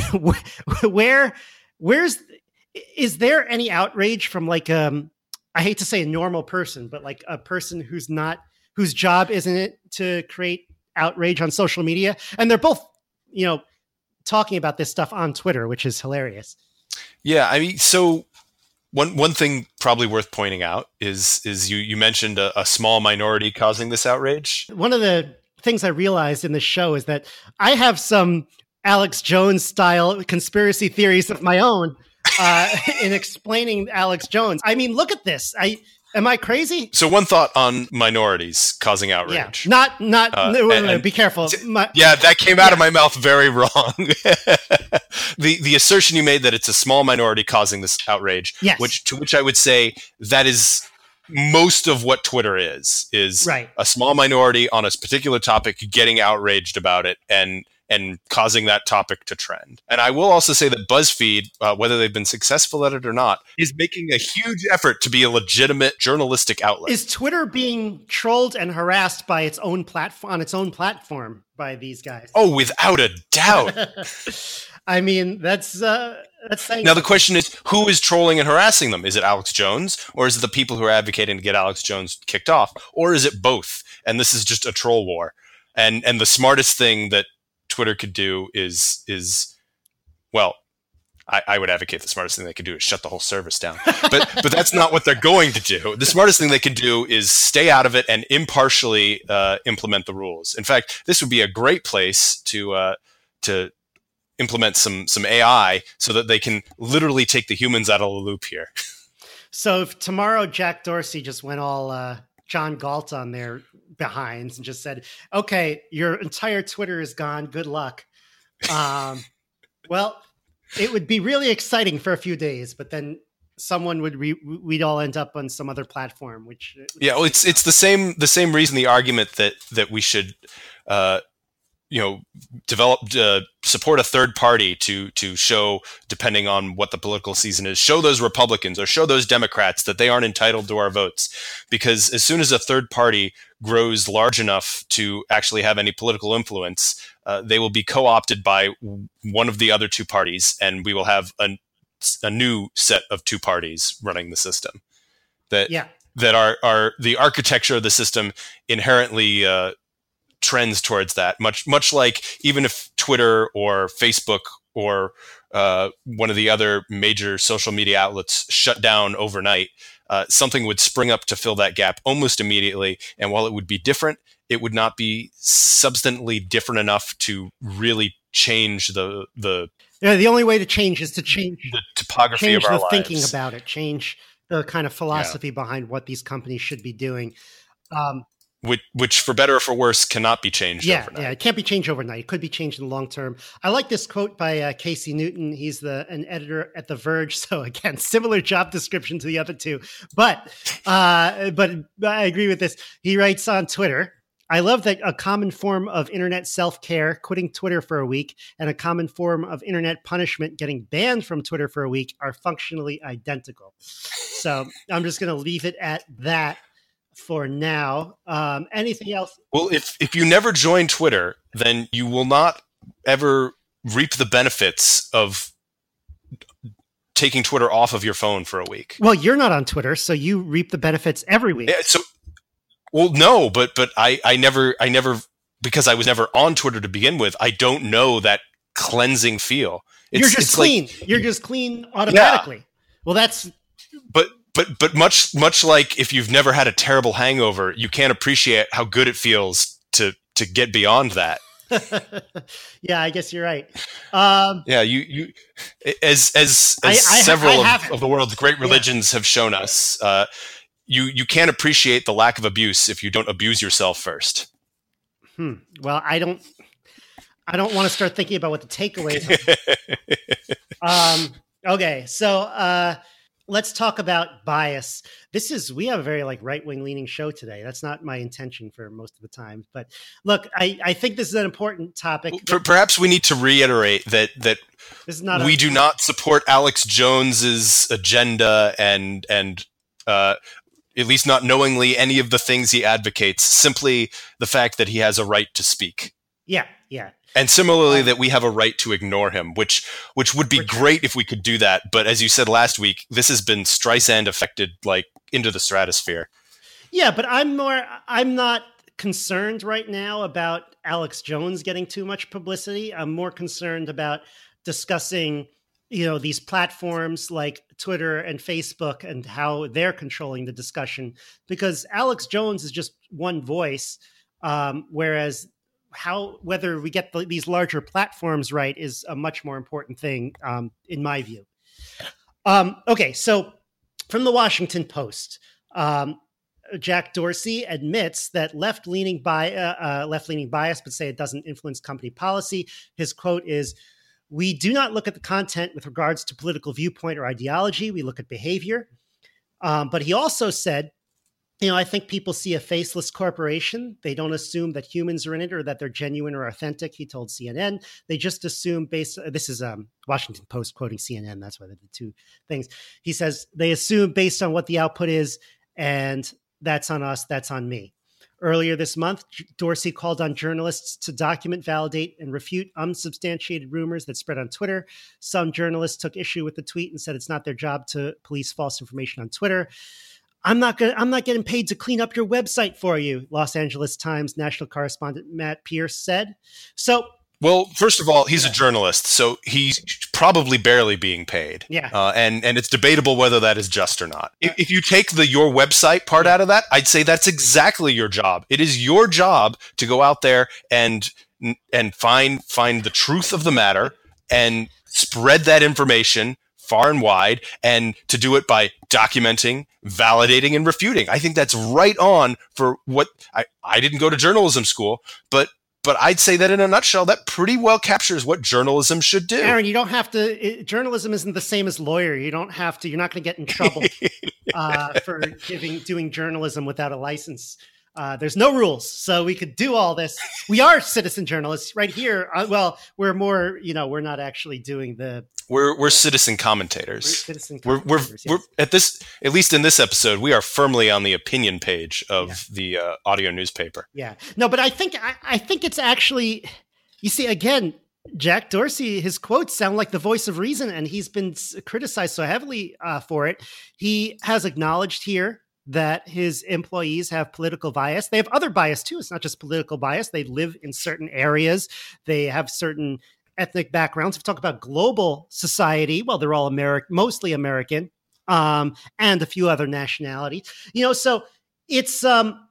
Speaker 1: is there any outrage from like, I hate to say a normal person, but like a person whose job isn't it to create outrage on social media? And they're both, talking about this stuff on Twitter, which is hilarious.
Speaker 2: Yeah. I mean, so one thing probably worth pointing out is you mentioned a small minority causing this outrage.
Speaker 1: One of the things I realized in this show is that I have some Alex Jones style conspiracy theories of my own in explaining Alex Jones. I mean, look at this. Am I crazy?
Speaker 2: So one thought on minorities causing outrage.
Speaker 1: Yeah, not be careful.
Speaker 2: That came out of my mouth very wrong. The assertion you made that it's a small minority causing this outrage,
Speaker 1: yes.
Speaker 2: to which I would say that is most of what Twitter is
Speaker 1: right.
Speaker 2: A small minority on a particular topic getting outraged about it and causing that topic to trend. And I will also say that BuzzFeed, whether they've been successful at it or not, is making a huge effort to be a legitimate journalistic outlet.
Speaker 1: Is Twitter being trolled and harassed by its own platform by these guys?
Speaker 2: Oh, without a doubt.
Speaker 1: I mean, that's saying.
Speaker 2: Now the question is, who is trolling and harassing them? Is it Alex Jones, or is it the people who are advocating to get Alex Jones kicked off, or is it both? And this is just a troll war. And the smartest thing that Twitter could do is well, I would advocate the smartest thing they could do is shut the whole service down. But that's not what they're going to do. The smartest thing they can do is stay out of it and impartially implement the rules. In fact, this would be a great place to implement some AI so that they can literally take the humans out of the loop here.
Speaker 1: So if tomorrow Jack Dorsey just went all John Galt on their behinds and just said, "Okay, your entire Twitter is gone. Good luck." Well, it would be really exciting for a few days, but then someone we'd all end up on some other platform. Which
Speaker 2: well, it's the same reason the argument that we should support a third party to show, depending on what the political season is, show those Republicans or show those Democrats that they aren't entitled to our votes. Because as soon as a third party grows large enough to actually have any political influence, they will be co-opted by one of the other two parties, and we will have a new set of two parties running the system. That are the architecture of the system inherently trends towards that, much like even if Twitter or Facebook or one of the other major social media outlets shut down overnight, something would spring up to fill that gap almost immediately. And while it would be different, it would not be substantially different enough to really change the
Speaker 1: only way to change is to change
Speaker 2: the topography of our lives.
Speaker 1: Thinking about it, change the kind of philosophy behind what these companies should be doing.
Speaker 2: Which, for better or for worse, cannot be changed overnight.
Speaker 1: Yeah, it can't be changed overnight. It could be changed in the long term. I like this quote by Casey Newton. He's an editor at The Verge. So again, similar job description to the other two. But I agree with this. He writes on Twitter, "I love that a common form of internet self-care, quitting Twitter for a week, and a common form of internet punishment, getting banned from Twitter for a week, are functionally identical." So I'm just going to leave it at that for now. Anything else?
Speaker 2: Well, if you never join Twitter, then you will not ever reap the benefits of taking Twitter off of your phone for a week.
Speaker 1: Well, you're not on Twitter, so you reap the benefits every week.
Speaker 2: Yeah, no, but I never, because I was never on Twitter to begin with, I don't know that cleansing feel.
Speaker 1: You're just clean. You're just clean automatically. Yeah. Well, that's...
Speaker 2: But much like if you've never had a terrible hangover, you can't appreciate how good it feels to get beyond that.
Speaker 1: Yeah, I guess you're right.
Speaker 2: You as several of the world's great religions have shown us, you can't appreciate the lack of abuse if you don't abuse yourself first.
Speaker 1: Well, I don't want to start thinking about what the takeaways are. Okay, so let's talk about bias. We have a very right-wing leaning show today. That's not my intention for most of the time. But look, I think this is an important topic.
Speaker 2: Perhaps we need to reiterate that we do not support Alex Jones's agenda and at least not knowingly any of the things he advocates, simply the fact that he has a right to speak.
Speaker 1: Yeah.
Speaker 2: And similarly, that we have a right to ignore him, which would be great if we could do that. But as you said last week, this has been Streisand affected into the stratosphere.
Speaker 1: Yeah, but I'm not concerned right now about Alex Jones getting too much publicity. I'm more concerned about discussing, these platforms like Twitter and Facebook and how they're controlling the discussion, because Alex Jones is just one voice, whereas whether we get these larger platforms right is a much more important thing, in my view. Okay, so from the Washington Post, Jack Dorsey admits that left-leaning bias, but say it doesn't influence company policy. His quote is, "We do not look at the content with regards to political viewpoint or ideology. We look at behavior." But he also said, I think people see a faceless corporation. They don't assume that humans are in it or that they're genuine or authentic. He told CNN. They just assume this is Washington Post quoting CNN. That's why they're the two things. He says, they assume based on what the output is, and that's on us, that's on me. Earlier this month, Dorsey called on journalists to document, validate, and refute unsubstantiated rumors that spread on Twitter. Some journalists took issue with the tweet and said it's not their job to police false information on Twitter. I'm not getting paid to clean up your website for you, Los Angeles Times national correspondent Matt Pierce said. So,
Speaker 2: well, first of all, he's a journalist, so he's probably barely being paid.
Speaker 1: Yeah.
Speaker 2: And it's debatable whether that is just or not. If you take your website part out of that, I'd say that's exactly your job. It is your job to go out there and find the truth of the matter and spread that information far and wide, and to do it by documenting, validating, and refuting. I think that's right on for what I didn't go to journalism school, but I'd say that in a nutshell, that pretty well captures what journalism should do.
Speaker 1: Aaron, you don't have to. Journalism isn't the same as lawyer. You don't have to. You're not going to get in trouble for doing journalism without a license. There's no rules, so we could do all this. We are citizen journalists right here. Well, we're more. We're not actually doing the.
Speaker 2: We're citizen commentators.
Speaker 1: We're citizen commentators.
Speaker 2: We're at this, at least in this episode, we are firmly on the opinion page of the audio newspaper.
Speaker 1: Yeah. No, but I think it's actually. You see, again, Jack Dorsey, his quotes sound like the voice of reason, and he's been criticized so heavily for it. He has acknowledged here that his employees have political bias. They have other bias too. It's not just political bias. They live in certain areas. They have certain ethnic backgrounds. If we talk about global society, well, they're all mostly American, and a few other nationalities. So it's.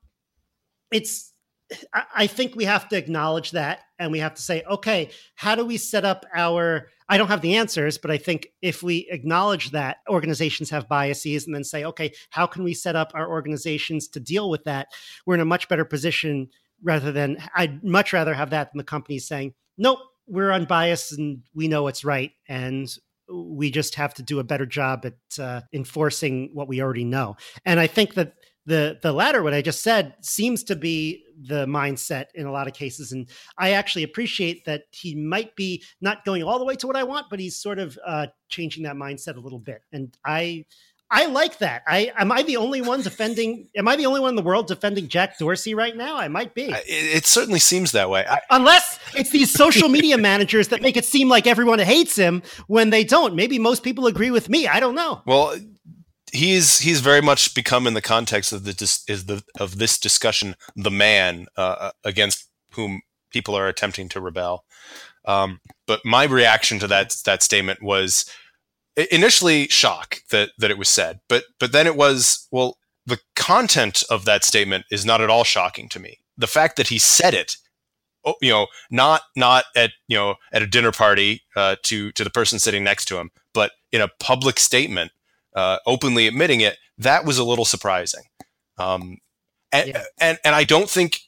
Speaker 1: I think we have to acknowledge that, and we have to say, okay, how do we set up I don't have the answers, but I think if we acknowledge that organizations have biases and then say, okay, how can we set up our organizations to deal with that? We're in a much better position I'd much rather have that than the companies saying, nope, we're unbiased and we know what's right. And we just have to do a better job at enforcing what we already know. And I think that the latter, what I just said, seems to be the mindset in a lot of cases. And I actually appreciate that he might be not going all the way to what I want, but he's sort of changing that mindset a little bit. And I like that. Am I the only one in the world defending Jack Dorsey right now? I might be.
Speaker 2: It certainly seems that way.
Speaker 1: Unless it's these social media managers that make it seem like everyone hates him when they don't. Maybe most people agree with me. I don't know.
Speaker 2: Well, he's very much become, in the context of this discussion, the man against whom people are attempting to rebel. But my reaction to that statement was initially shock that it was said, but then it was, well, the content of that statement is not at all shocking to me. The fact that he said it, not at at a dinner party to the person sitting next to him, but in a public statement, openly admitting it, that was a little surprising. And I don't think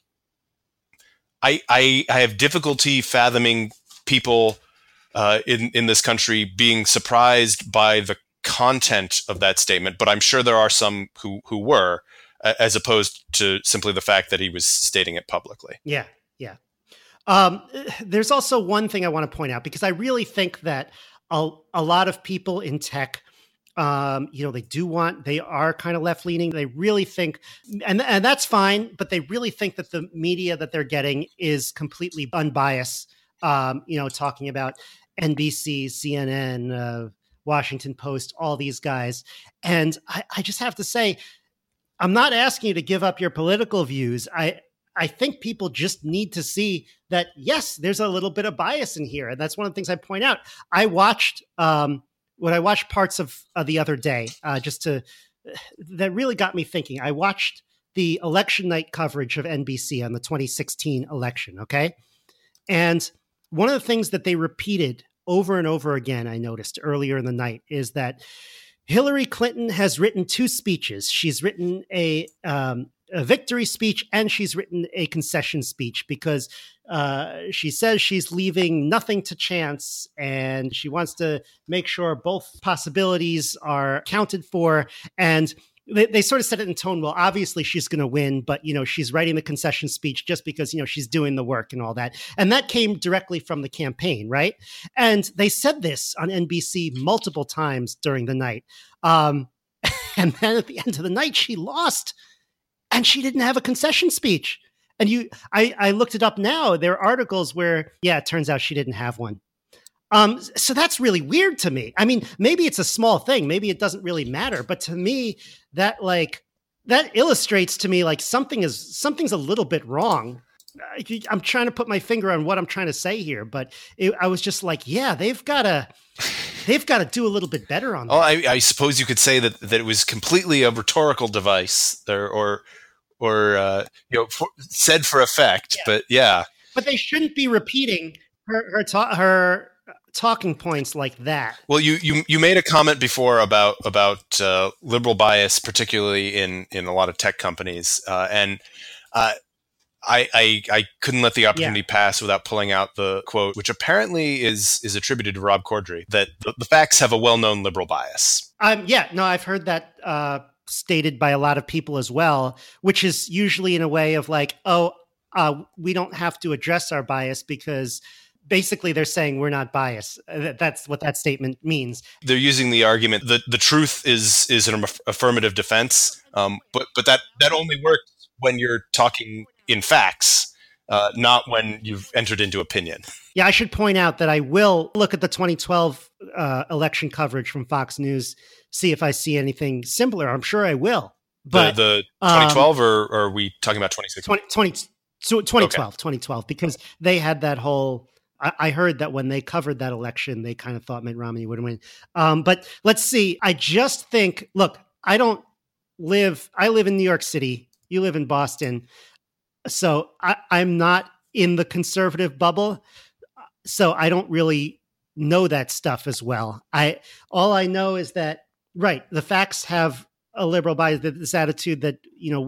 Speaker 2: I have difficulty fathoming people in this country being surprised by the content of that statement, but I'm sure there are some who were, as opposed to simply the fact that he was stating it publicly.
Speaker 1: Yeah. There's also one thing I want to point out, because I really think that a lot of people in tech, they are kind of left leaning. They really think, and that's fine, but they really think that the media that they're getting is completely unbiased. Talking about NBC, CNN, Washington Post, all these guys. And I just have to say, I'm not asking you to give up your political views. I think people just need to see that, yes, there's a little bit of bias in here. And that's one of the things I point out. I watched parts of the other day, that really got me thinking. I watched the election night coverage of NBC on the 2016 election. Okay. And one of the things that they repeated over and over again, I noticed earlier in the night, is that Hillary Clinton has written 2 speeches. She's written a victory speech and she's written a concession speech, because she says she's leaving nothing to chance and she wants to make sure both possibilities are accounted for. And they sort of said it in tone, well, obviously she's going to win, but, she's writing the concession speech just because, she's doing the work and all that. And that came directly from the campaign, right? And they said this on NBC multiple times during the night. And then at the end of the night, she lost and she didn't have a concession speech. And I looked it up now. There are articles where, it turns out she didn't have one. So that's really weird to me. I mean, maybe it's a small thing. Maybe it doesn't really matter. But to me, that illustrates to me like something's a little bit wrong. I'm trying to put my finger on what I'm trying to say here, but I was just like, they've got to do a little bit better on that.
Speaker 2: Oh, I suppose you could say that it was completely a rhetorical device, or said for effect. Yeah. But yeah.
Speaker 1: But they shouldn't be repeating her talking points like that.
Speaker 2: Well, you made a comment before about liberal bias, particularly in a lot of tech companies, and I couldn't let the opportunity pass without pulling out the quote, which apparently is attributed to Rob Corddry, that the facts have a well-known liberal bias.
Speaker 1: I've heard that stated by a lot of people as well, which is usually in a way of like, we don't have to address our bias because basically they're saying we're not biased. That's what that statement means.
Speaker 2: They're using the argument that the truth is an affirmative defense, but that only works when you're talking in facts, not when you've entered into opinion.
Speaker 1: Yeah, I should point out that I will look at the 2012 election coverage from Fox News, see if I see anything similar. I'm sure I will. But
Speaker 2: the 2012, or are we talking about 2016?
Speaker 1: 2012, because they had that whole. I heard that when they covered that election, they kind of thought Mitt Romney would win. But let's see. I just think, look, I live in New York City. You live in Boston. So I'm not in the conservative bubble. So I don't really know that stuff as well. All I know is that, right, the facts have a liberal bias, this attitude that,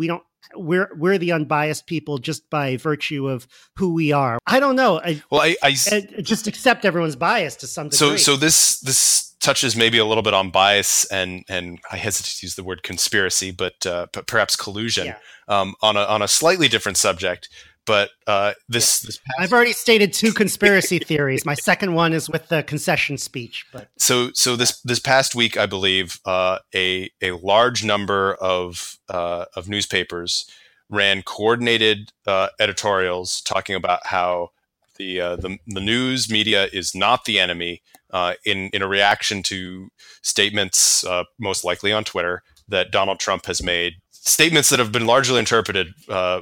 Speaker 1: we're the unbiased people just by virtue of who we are. I don't know. I just accept everyone's bias to some degree.
Speaker 2: So this touches maybe a little bit on bias and I hesitate to use the word conspiracy, but perhaps collusion on a slightly different subject. But this
Speaker 1: I've already stated 2 conspiracy theories. My second one is with the concession speech. But
Speaker 2: so this past week, I believe a large number of newspapers ran coordinated editorials talking about how the news media is not the enemy in a reaction to statements, most likely on Twitter, that Donald Trump has made. Statements that have been largely interpreted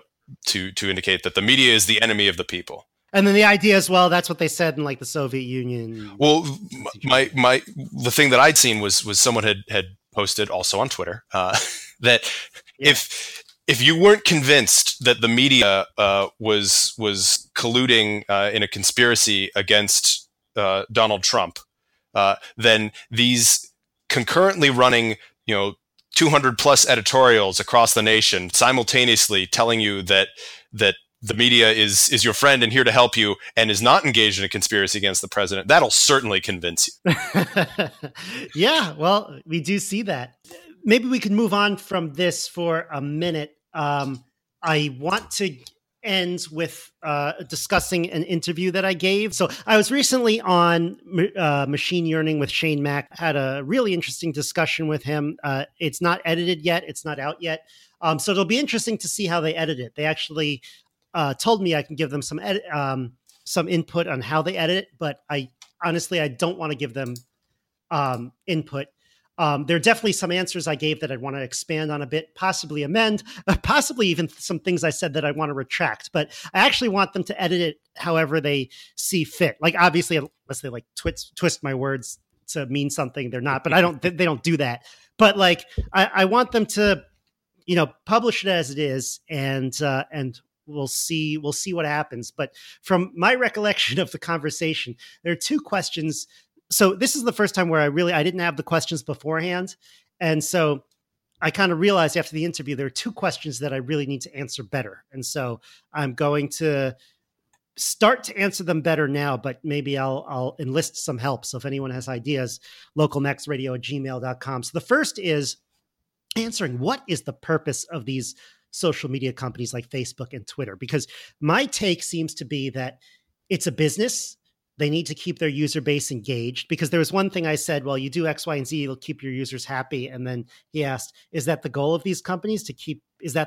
Speaker 2: to indicate that the media is the enemy of the people.
Speaker 1: And then the idea as well, that's what they said in like the Soviet Union.
Speaker 2: Well, the thing that I'd seen was someone had posted also on Twitter that if you weren't convinced that the media was colluding in a conspiracy against Donald Trump, then these concurrently running, 200 plus editorials across the nation simultaneously telling you that the media is your friend and here to help you and is not engaged in a conspiracy against the president, that'll certainly convince you.
Speaker 1: Yeah, well, we do see that. Maybe we could move on from this for a minute. I want to end with discussing an interview that I gave. So I was recently on Machine Yearning with Shane Mack, had a really interesting discussion with him. It's not edited yet. It's not out yet. So it'll be interesting to see how they edit it. They actually told me I can give them some input on how they edit it, but I don't want to give them input. There are definitely some answers I gave that I'd want to expand on a bit, possibly amend, possibly even some things I said that I want to retract. But I actually want them to edit it however they see fit. Like, obviously, unless they like twist my words to mean something they're not, but they don't do that. But like, I want them to, publish it as it is, and we'll see what happens. But from my recollection of the conversation, there are 2 questions. So this is the first time where I didn't have the questions beforehand. And so I kind of realized after the interview, there are 2 questions that I really need to answer better. And so I'm going to start to answer them better now, but maybe I'll enlist some help. So if anyone has ideas, localmaxradio@gmail.com. So the first is answering what is the purpose of these social media companies like Facebook and Twitter? Because my take seems to be that it's a business. They need to keep their user base engaged, because there was one thing I said, well, you do X, Y, and Z, you'll keep your users happy. And then he asked, is that the goal of these companies to keep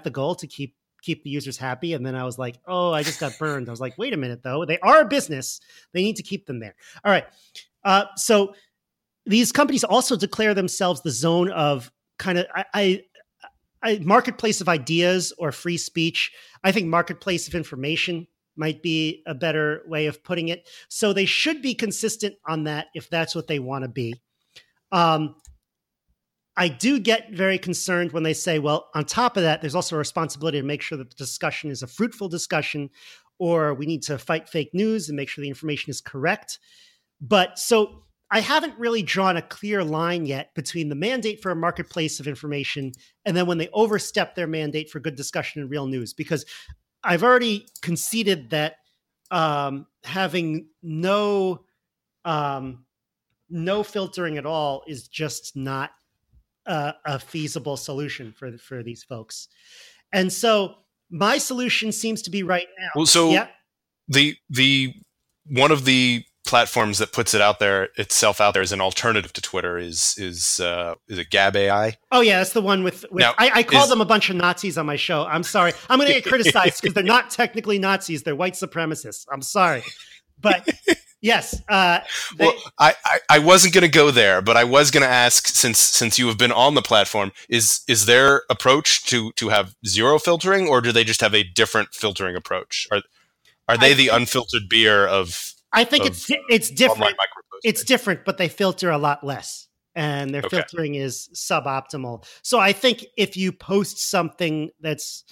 Speaker 1: the users happy? And then I was like, oh, I just got burned. I was like, wait a minute though. They are a business. They need to keep them there. All right. So these companies also declare themselves the zone of kind of, marketplace of ideas or free speech. I think marketplace of information might be a better way of putting it. So they should be consistent on that if that's what they want to be. I do get very concerned when they say, well, on top of that, there's also a responsibility to make sure that the discussion is a fruitful discussion, or we need to fight fake news and make sure the information is correct. But so I haven't really drawn a clear line yet between the mandate for a marketplace of information and then when they overstep their mandate for good discussion and real news, because I've already conceded that having no filtering at all is just not a feasible solution for these folks. And so my solution seems to be right now.
Speaker 2: Well, so the one of the platforms that puts itself out there as an alternative to Twitter is it Gab AI?
Speaker 1: Oh yeah, that's the one with now, I call them a bunch of Nazis on my show. I'm sorry. I'm going to get criticized because they're not technically Nazis. They're white supremacists. I'm sorry. But yes.
Speaker 2: Well, I wasn't going to go there, but I was going to ask, since you have been on the platform, is their approach to have zero filtering, or do they just have a different filtering approach? Are they the unfiltered beer of? I think
Speaker 1: it's different. It's different, but they filter a lot less, and their filtering is suboptimal. So I think if you post something that's,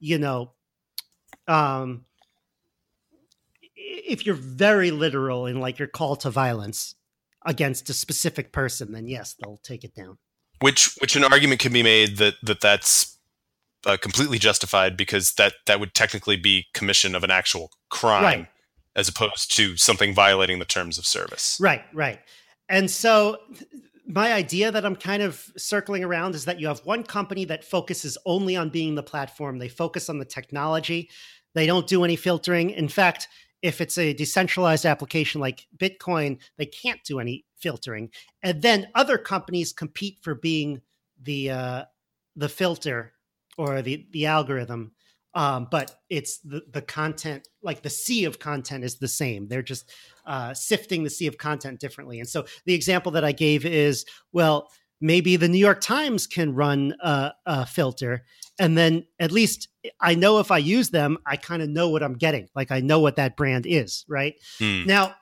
Speaker 1: if you're very literal in like your call to violence against a specific person, then yes, they'll take it down.
Speaker 2: Which an argument can be made that's completely justified, because that would technically be commission of an actual crime.
Speaker 1: Right.
Speaker 2: As opposed to something violating the terms of service.
Speaker 1: Right. And so my idea that I'm kind of circling around is that you have one company that focuses only on being the platform. They focus on the technology. They don't do any filtering. In fact, if it's a decentralized application like Bitcoin, they can't do any filtering. And then other companies compete for being the filter or the algorithm. But it's the content, like the sea of content is the same. They're just sifting the sea of content differently. And so the example that I gave is, well, maybe the New York Times can run a filter, and then at least I know if I use them, I kind of know what I'm getting. Like I know what that brand is, right? Now,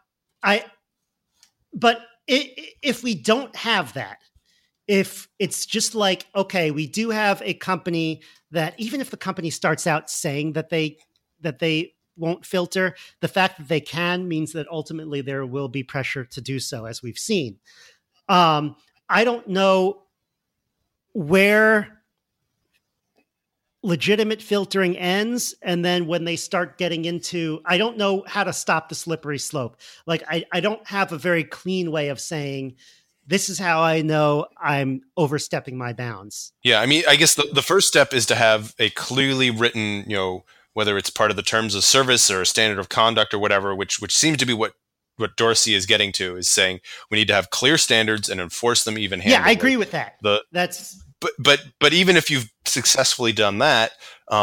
Speaker 1: if we don't have that, if it's just like, okay, we do have a company that even if the company starts out saying that they won't filter, the fact that they can means that ultimately there will be pressure to do so, as we've seen. I don't know where legitimate filtering ends, and then when they start getting into, I don't know how to stop the slippery slope. Like I don't have a very clean way of saying, this is how I know I'm overstepping my bounds.
Speaker 2: Yeah, I mean, I guess the first step is to have a clearly written, whether it's part of the terms of service or a standard of conduct or whatever, which seems to be what Dorsey is getting to, is saying we need to have clear standards and enforce them even-handedly.
Speaker 1: Yeah, I agree with that.
Speaker 2: But even if you've successfully done that,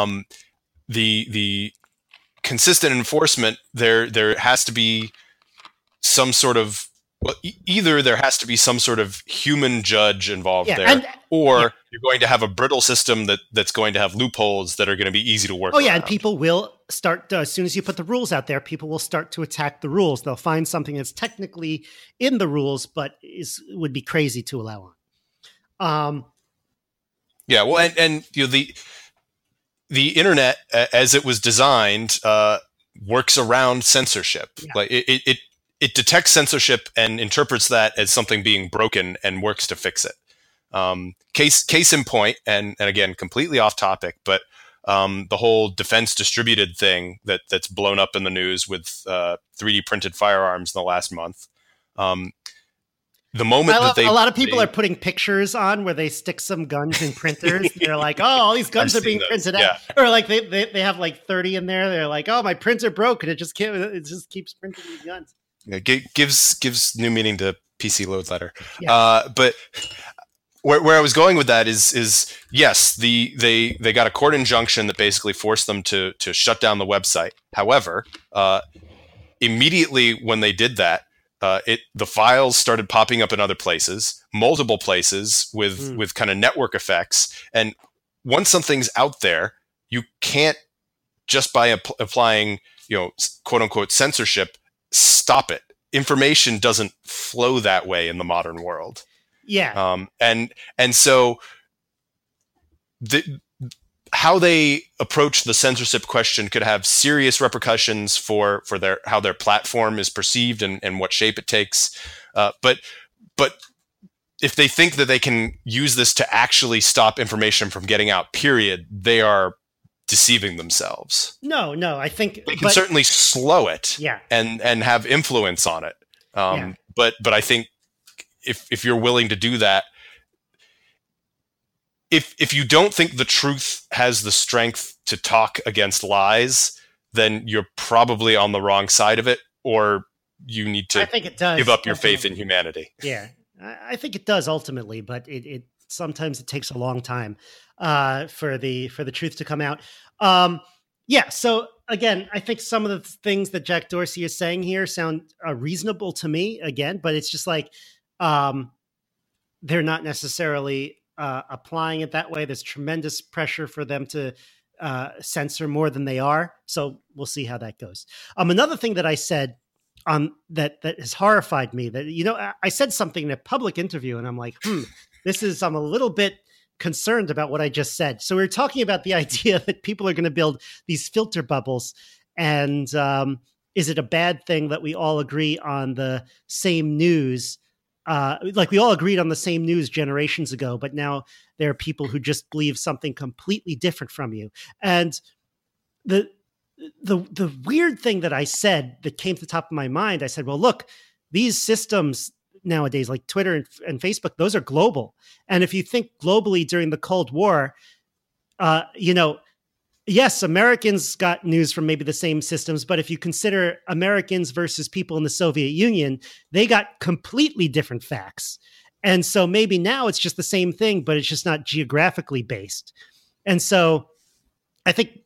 Speaker 2: the consistent enforcement, there has to be some sort of, well, either there has to be some sort of human judge involved there, or you're going to have a brittle system that's going to have loopholes that are going to be easy to work around.
Speaker 1: And people will start, as soon as you put the rules out there, people will start to attack the rules. They'll find something that's technically in the rules, but would be crazy to allow on.
Speaker 2: Yeah, well, and the internet, as it was designed, works around censorship. Yeah. Like it detects censorship and interprets that as something being broken and works to fix it. Case in point, and again, completely off topic, but the whole defense distributed thing that's blown up in the news with 3D printed firearms in the last month. The moment
Speaker 1: a lot of people are putting pictures on where they stick some guns in printers. They're like, oh, all these guns are being printed out. Or like they have like 30 in there. They're like, oh, my printer broke and it just keeps printing these guns.
Speaker 2: Yeah, gives new meaning to PC load letter. Yeah. But where I was going with that is yes, they got a court injunction that basically forced them to shut down the website. However, immediately when they did that, the files started popping up in other places, multiple places with kind of network effects. And once something's out there, you can't just by applying, quote unquote censorship, stop it. Information doesn't flow that way in the modern world.
Speaker 1: Yeah.
Speaker 2: And so how they approach the censorship question could have serious repercussions for their how their platform is perceived and what shape it takes. But if they think that they can use this to actually stop information from getting out, period, they are deceiving themselves.
Speaker 1: No, I think
Speaker 2: they can certainly slow it,
Speaker 1: yeah,
Speaker 2: and have influence on it. But I think if you're willing to do that, if you don't think the truth has the strength to talk against lies, then you're probably on the wrong side of it, or you need to give up your faith in humanity.
Speaker 1: Yeah, I think it does ultimately, but it sometimes it takes a long time for the truth to come out. So again, I think some of the things that Jack Dorsey is saying here sound reasonable to me again, but it's just like they're not necessarily applying it that way. There's tremendous pressure for them to censor more than they are. So we'll see how that goes. Another thing that I said that has horrified me, that, I said something in a public interview and I'm like, I'm a little bit concerned about what I just said. So we were talking about the idea that people are going to build these filter bubbles. And is it a bad thing that we all agree on the same news? Like we all agreed on the same news generations ago, but now there are people who just believe something completely different from you. And the weird thing that I said that came to the top of my mind, I said, well, look, these systems nowadays, like Twitter and Facebook, those are global. And if you think globally during the Cold War, yes, Americans got news from maybe the same systems, but if you consider Americans versus people in the Soviet Union, they got completely different facts. And so maybe now it's just the same thing, but it's just not geographically based. And so I think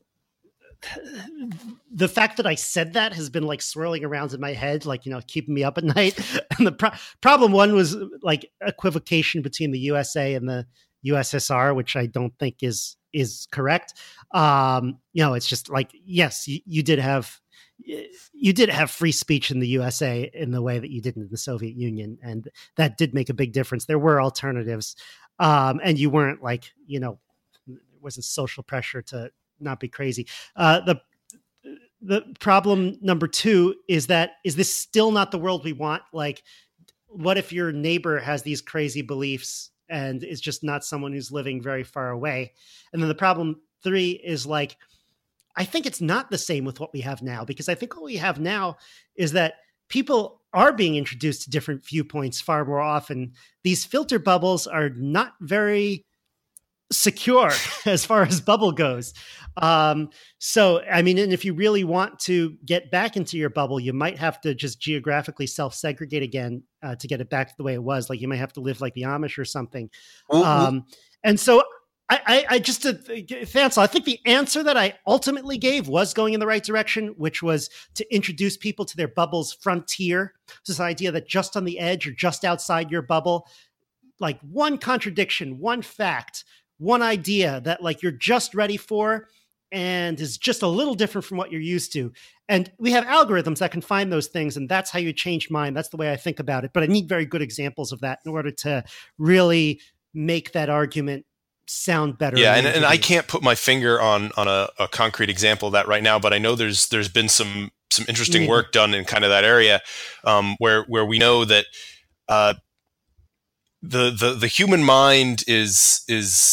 Speaker 1: the fact that I said that has been like swirling around in my head, like, keeping me up at night. And the problem one was like equivocation between the USA and the USSR, which I don't think is correct. It's just like, yes, you did have free speech in the USA in the way that you didn't in the Soviet Union. And that did make a big difference. There were alternatives. And you weren't like, there wasn't social pressure to not be crazy. The problem number two is this still not the world we want? Like, what if your neighbor has these crazy beliefs and is just not someone who's living very far away? And then the problem three is like, I think it's not the same with what we have now, because I think what we have now is that people are being introduced to different viewpoints far more often. These filter bubbles are not very secure as far as bubble goes. So, I mean, and if you really want to get back into your bubble, you might have to just geographically self-segregate again to get it back to the way it was. Like you might have to live like the Amish or something. And so I think the answer that I ultimately gave was going in the right direction, which was to introduce people to their bubble's frontier. This idea that just on the edge or just outside your bubble, like one contradiction, one fact, one idea that like you're just ready for and is just a little different from what you're used to. And we have algorithms that can find those things, and that's how you change mine. That's the way I think about it. But I need very good examples of that in order to really make that argument sound better.
Speaker 2: Yeah, and I can't put my finger on a concrete example of that right now, but I know there's been some interesting work done in kind of that area where we know that the human mind is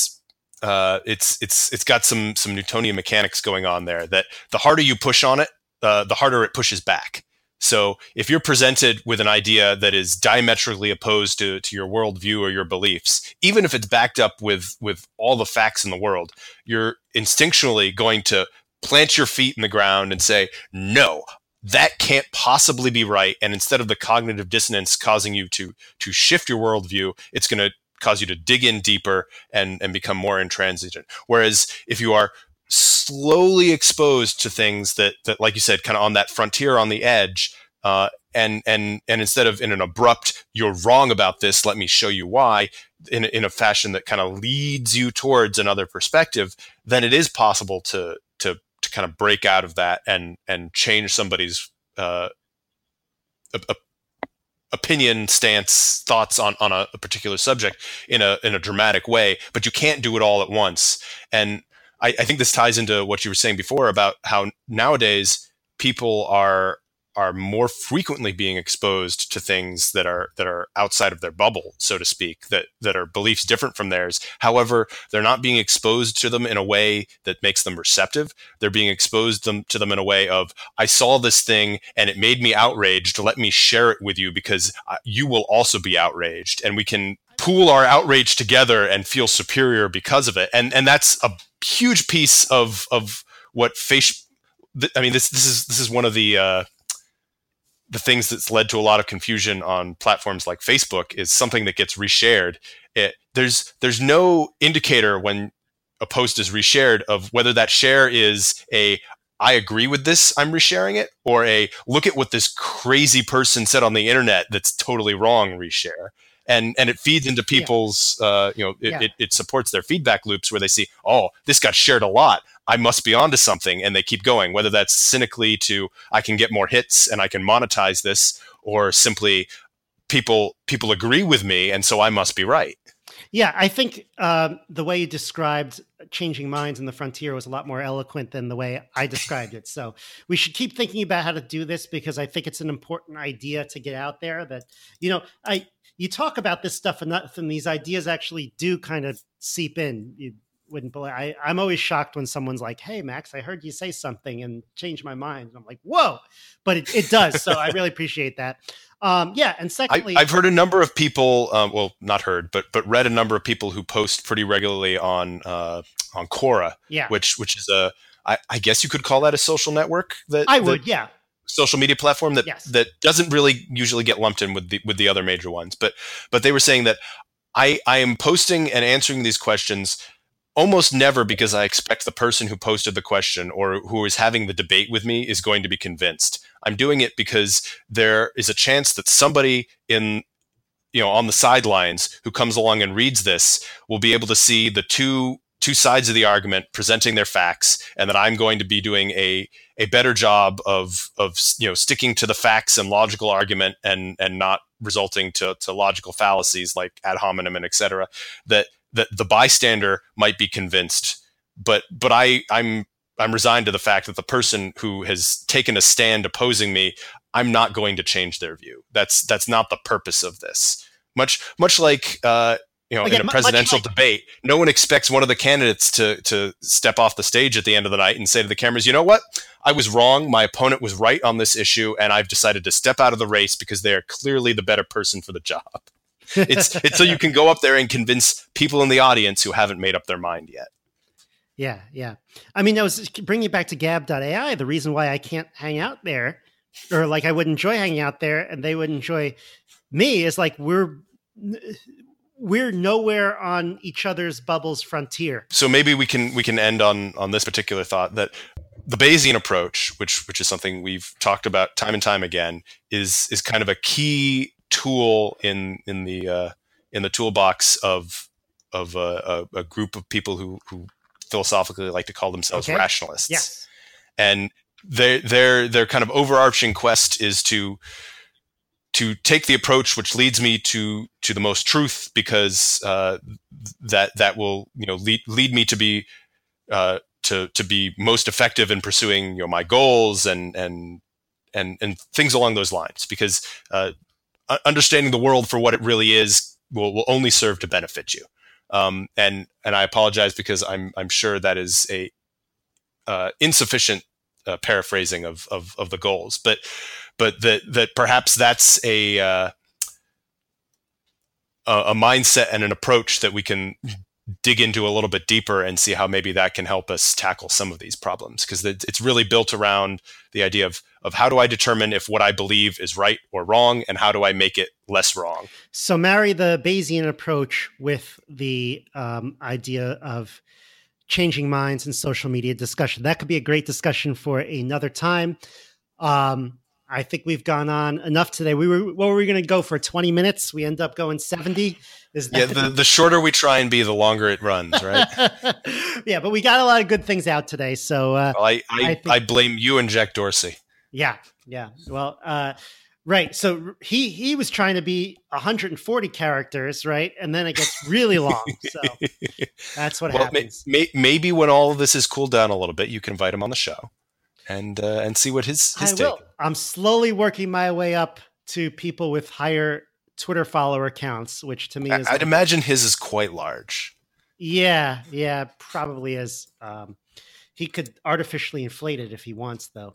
Speaker 2: it's got some Newtonian mechanics going on there, that the harder you push on it, the harder it pushes back. So if you're presented with an idea that is diametrically opposed to your worldview or your beliefs, even if it's backed up with all the facts in the world, you're instinctually going to plant your feet in the ground and say, no, that can't possibly be right. And instead of the cognitive dissonance causing you to shift your worldview, it's going to cause you to dig in deeper and become more intransigent. Whereas if you are slowly exposed to things that like you said, kind of on that frontier, on the edge, and instead of in an abrupt, you're wrong about this, let me show you why, in a fashion that kind of leads you towards another perspective, then it is possible to kind of break out of that and change somebody's opinion, stance, thoughts on a particular subject in a dramatic way. But you can't do it all at once. And I think this ties into what you were saying before about how nowadays people are more frequently being exposed to things that are outside of their bubble, so to speak, that are beliefs different from theirs. However, they're not being exposed to them in a way that makes them receptive. They're being exposed to them in a way of, I saw this thing and it made me outraged. Let me share it with you because you will also be outraged, and we can pool our outrage together and feel superior because of it. And that's a huge piece of what this is one of the things that's led to a lot of confusion on platforms like Facebook is something that gets reshared. There's no indicator when a post is reshared of whether that share is I agree with this, I'm resharing it, or look at what this crazy person said on the internet that's totally wrong reshare. And it feeds into people's, it supports their feedback loops where they see, oh, this got shared a lot, I must be onto something, and they keep going, whether that's cynically to, I can get more hits and I can monetize this, or simply people agree with me and so I must be right.
Speaker 1: Yeah, I think the way you described changing minds in the frontier was a lot more eloquent than the way I described it. So we should keep thinking about how to do this, because I think it's an important idea to get out there that, you talk about this stuff enough and these ideas actually do kind of seep in. You wouldn't believe. I'm always shocked when someone's like, "Hey, Max, I heard you say something and changed my mind." And I'm like, "Whoa!" But it does. So I really appreciate that. And secondly,
Speaker 2: I've heard a number of people. Not heard, but read a number of people who post pretty regularly on Quora.
Speaker 1: Yeah.
Speaker 2: Which is I guess you could call that a social network. Social media platform that doesn't really usually get lumped in with the other major ones. But they were saying that I am posting and answering these questions almost never because I expect the person who posted the question or who is having the debate with me is going to be convinced. I'm doing it because there is a chance that somebody on the sidelines who comes along and reads this will be able to see the two sides of the argument presenting their facts, and that I'm going to be doing a better job of sticking to the facts and logical argument and not resulting to logical fallacies like ad hominem and et cetera, that the bystander might be convinced, but I'm resigned to the fact that the person who has taken a stand opposing me, I'm not going to change their view. That's not the purpose of this. Much like in a presidential debate, no one expects one of the candidates to step off the stage at the end of the night and say to the cameras, "You know what? I was wrong. My opponent was right on this issue, and I've decided to step out of the race because they are clearly the better person for the job." It's so you can go up there and convince people in the audience who haven't made up their mind yet.
Speaker 1: Yeah. I mean, I was bringing it back to Gab.ai. The reason why I can't hang out there, or like I would enjoy hanging out there and they would enjoy me, is like we're nowhere on each other's bubble's frontier.
Speaker 2: So maybe we can end on this particular thought that the Bayesian approach, which is something we've talked about time and time again, is kind of a key tool in the toolbox of a group of people who philosophically like to call themselves rationalists.
Speaker 1: Yes.
Speaker 2: And their kind of overarching quest is to take the approach which leads me to the most truth, because that will lead me to be to be most effective in pursuing my goals and things along those lines, because understanding the world for what it really is will only serve to benefit you. And I apologize because I'm sure that is a insufficient paraphrasing of the goals, but that perhaps that's a mindset and an approach that we can dig into a little bit deeper and see how maybe that can help us tackle some of these problems, because it's really built around the idea of how do I determine if what I believe is right or wrong, and how do I make it less wrong.
Speaker 1: So marry the Bayesian approach with the idea of changing minds and social media discussion. That could be a great discussion for another time. I think we've gone on enough today. What were we going to go for? 20 minutes? We end up going 70.
Speaker 2: The shorter we try and be, the longer it runs, right?
Speaker 1: Yeah, but we got a lot of good things out today. So
Speaker 2: I blame you and Jack Dorsey.
Speaker 1: Yeah. Well, Right. So he was trying to be 140 characters, right? And then it gets really long. So that's what happens.
Speaker 2: Maybe when all of this is cooled down a little bit, you can invite him on the show and see what his
Speaker 1: I
Speaker 2: take.
Speaker 1: will. I'm slowly working my way up to people with higher Twitter follower accounts, which to me is.
Speaker 2: I'd imagine his is quite large.
Speaker 1: Yeah, probably is. He could artificially inflate it if he wants, though.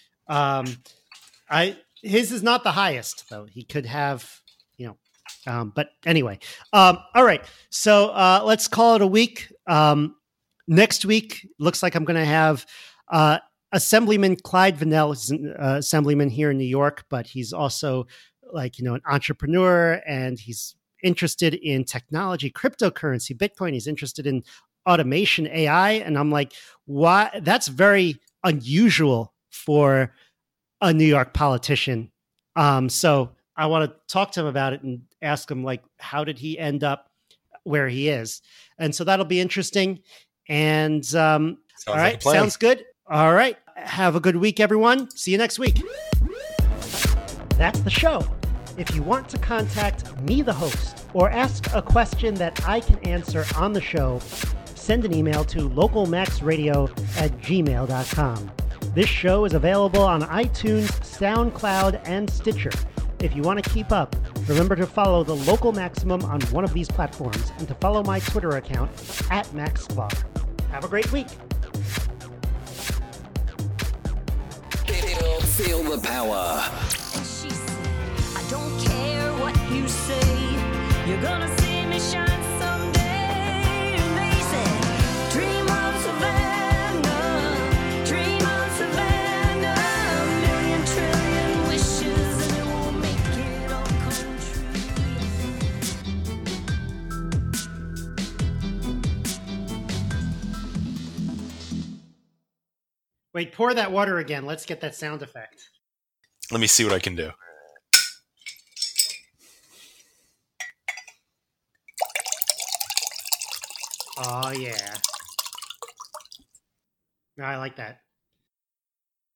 Speaker 1: His is not the highest, though. He could have, but anyway. All right. So let's call it a week. Next week, looks like I'm going to have Assemblyman Clyde Vanell, is an assemblyman here in New York, but he's also an entrepreneur, and he's interested in technology, cryptocurrency, Bitcoin. He's interested in automation, AI. And I'm like, why? That's very unusual for a New York politician. So I want to talk to him about it and ask him, how did he end up where he is? And so that'll be interesting. And all right, sounds good. All right. Have a good week, everyone. See you next week. That's the show. If you want to contact me, the host, or ask a question that I can answer on the show, send an email to localmaxradio@gmail.com. This show is available on iTunes, SoundCloud, and Stitcher. If you want to keep up, remember to follow the Local Maximum on one of these platforms and to follow my Twitter account @MaxSklar. Have a great week.
Speaker 7: Feel the power.
Speaker 8: And she said, I don't care what you say, you're gonna see me shine someday. And they said, dream of Savannah, dream of Savannah, a million trillion wishes and it won't make it all come true.
Speaker 1: Wait, pour that water again. Let's get that sound effect.
Speaker 2: Let me see what I can do.
Speaker 1: Oh, yeah. I like that.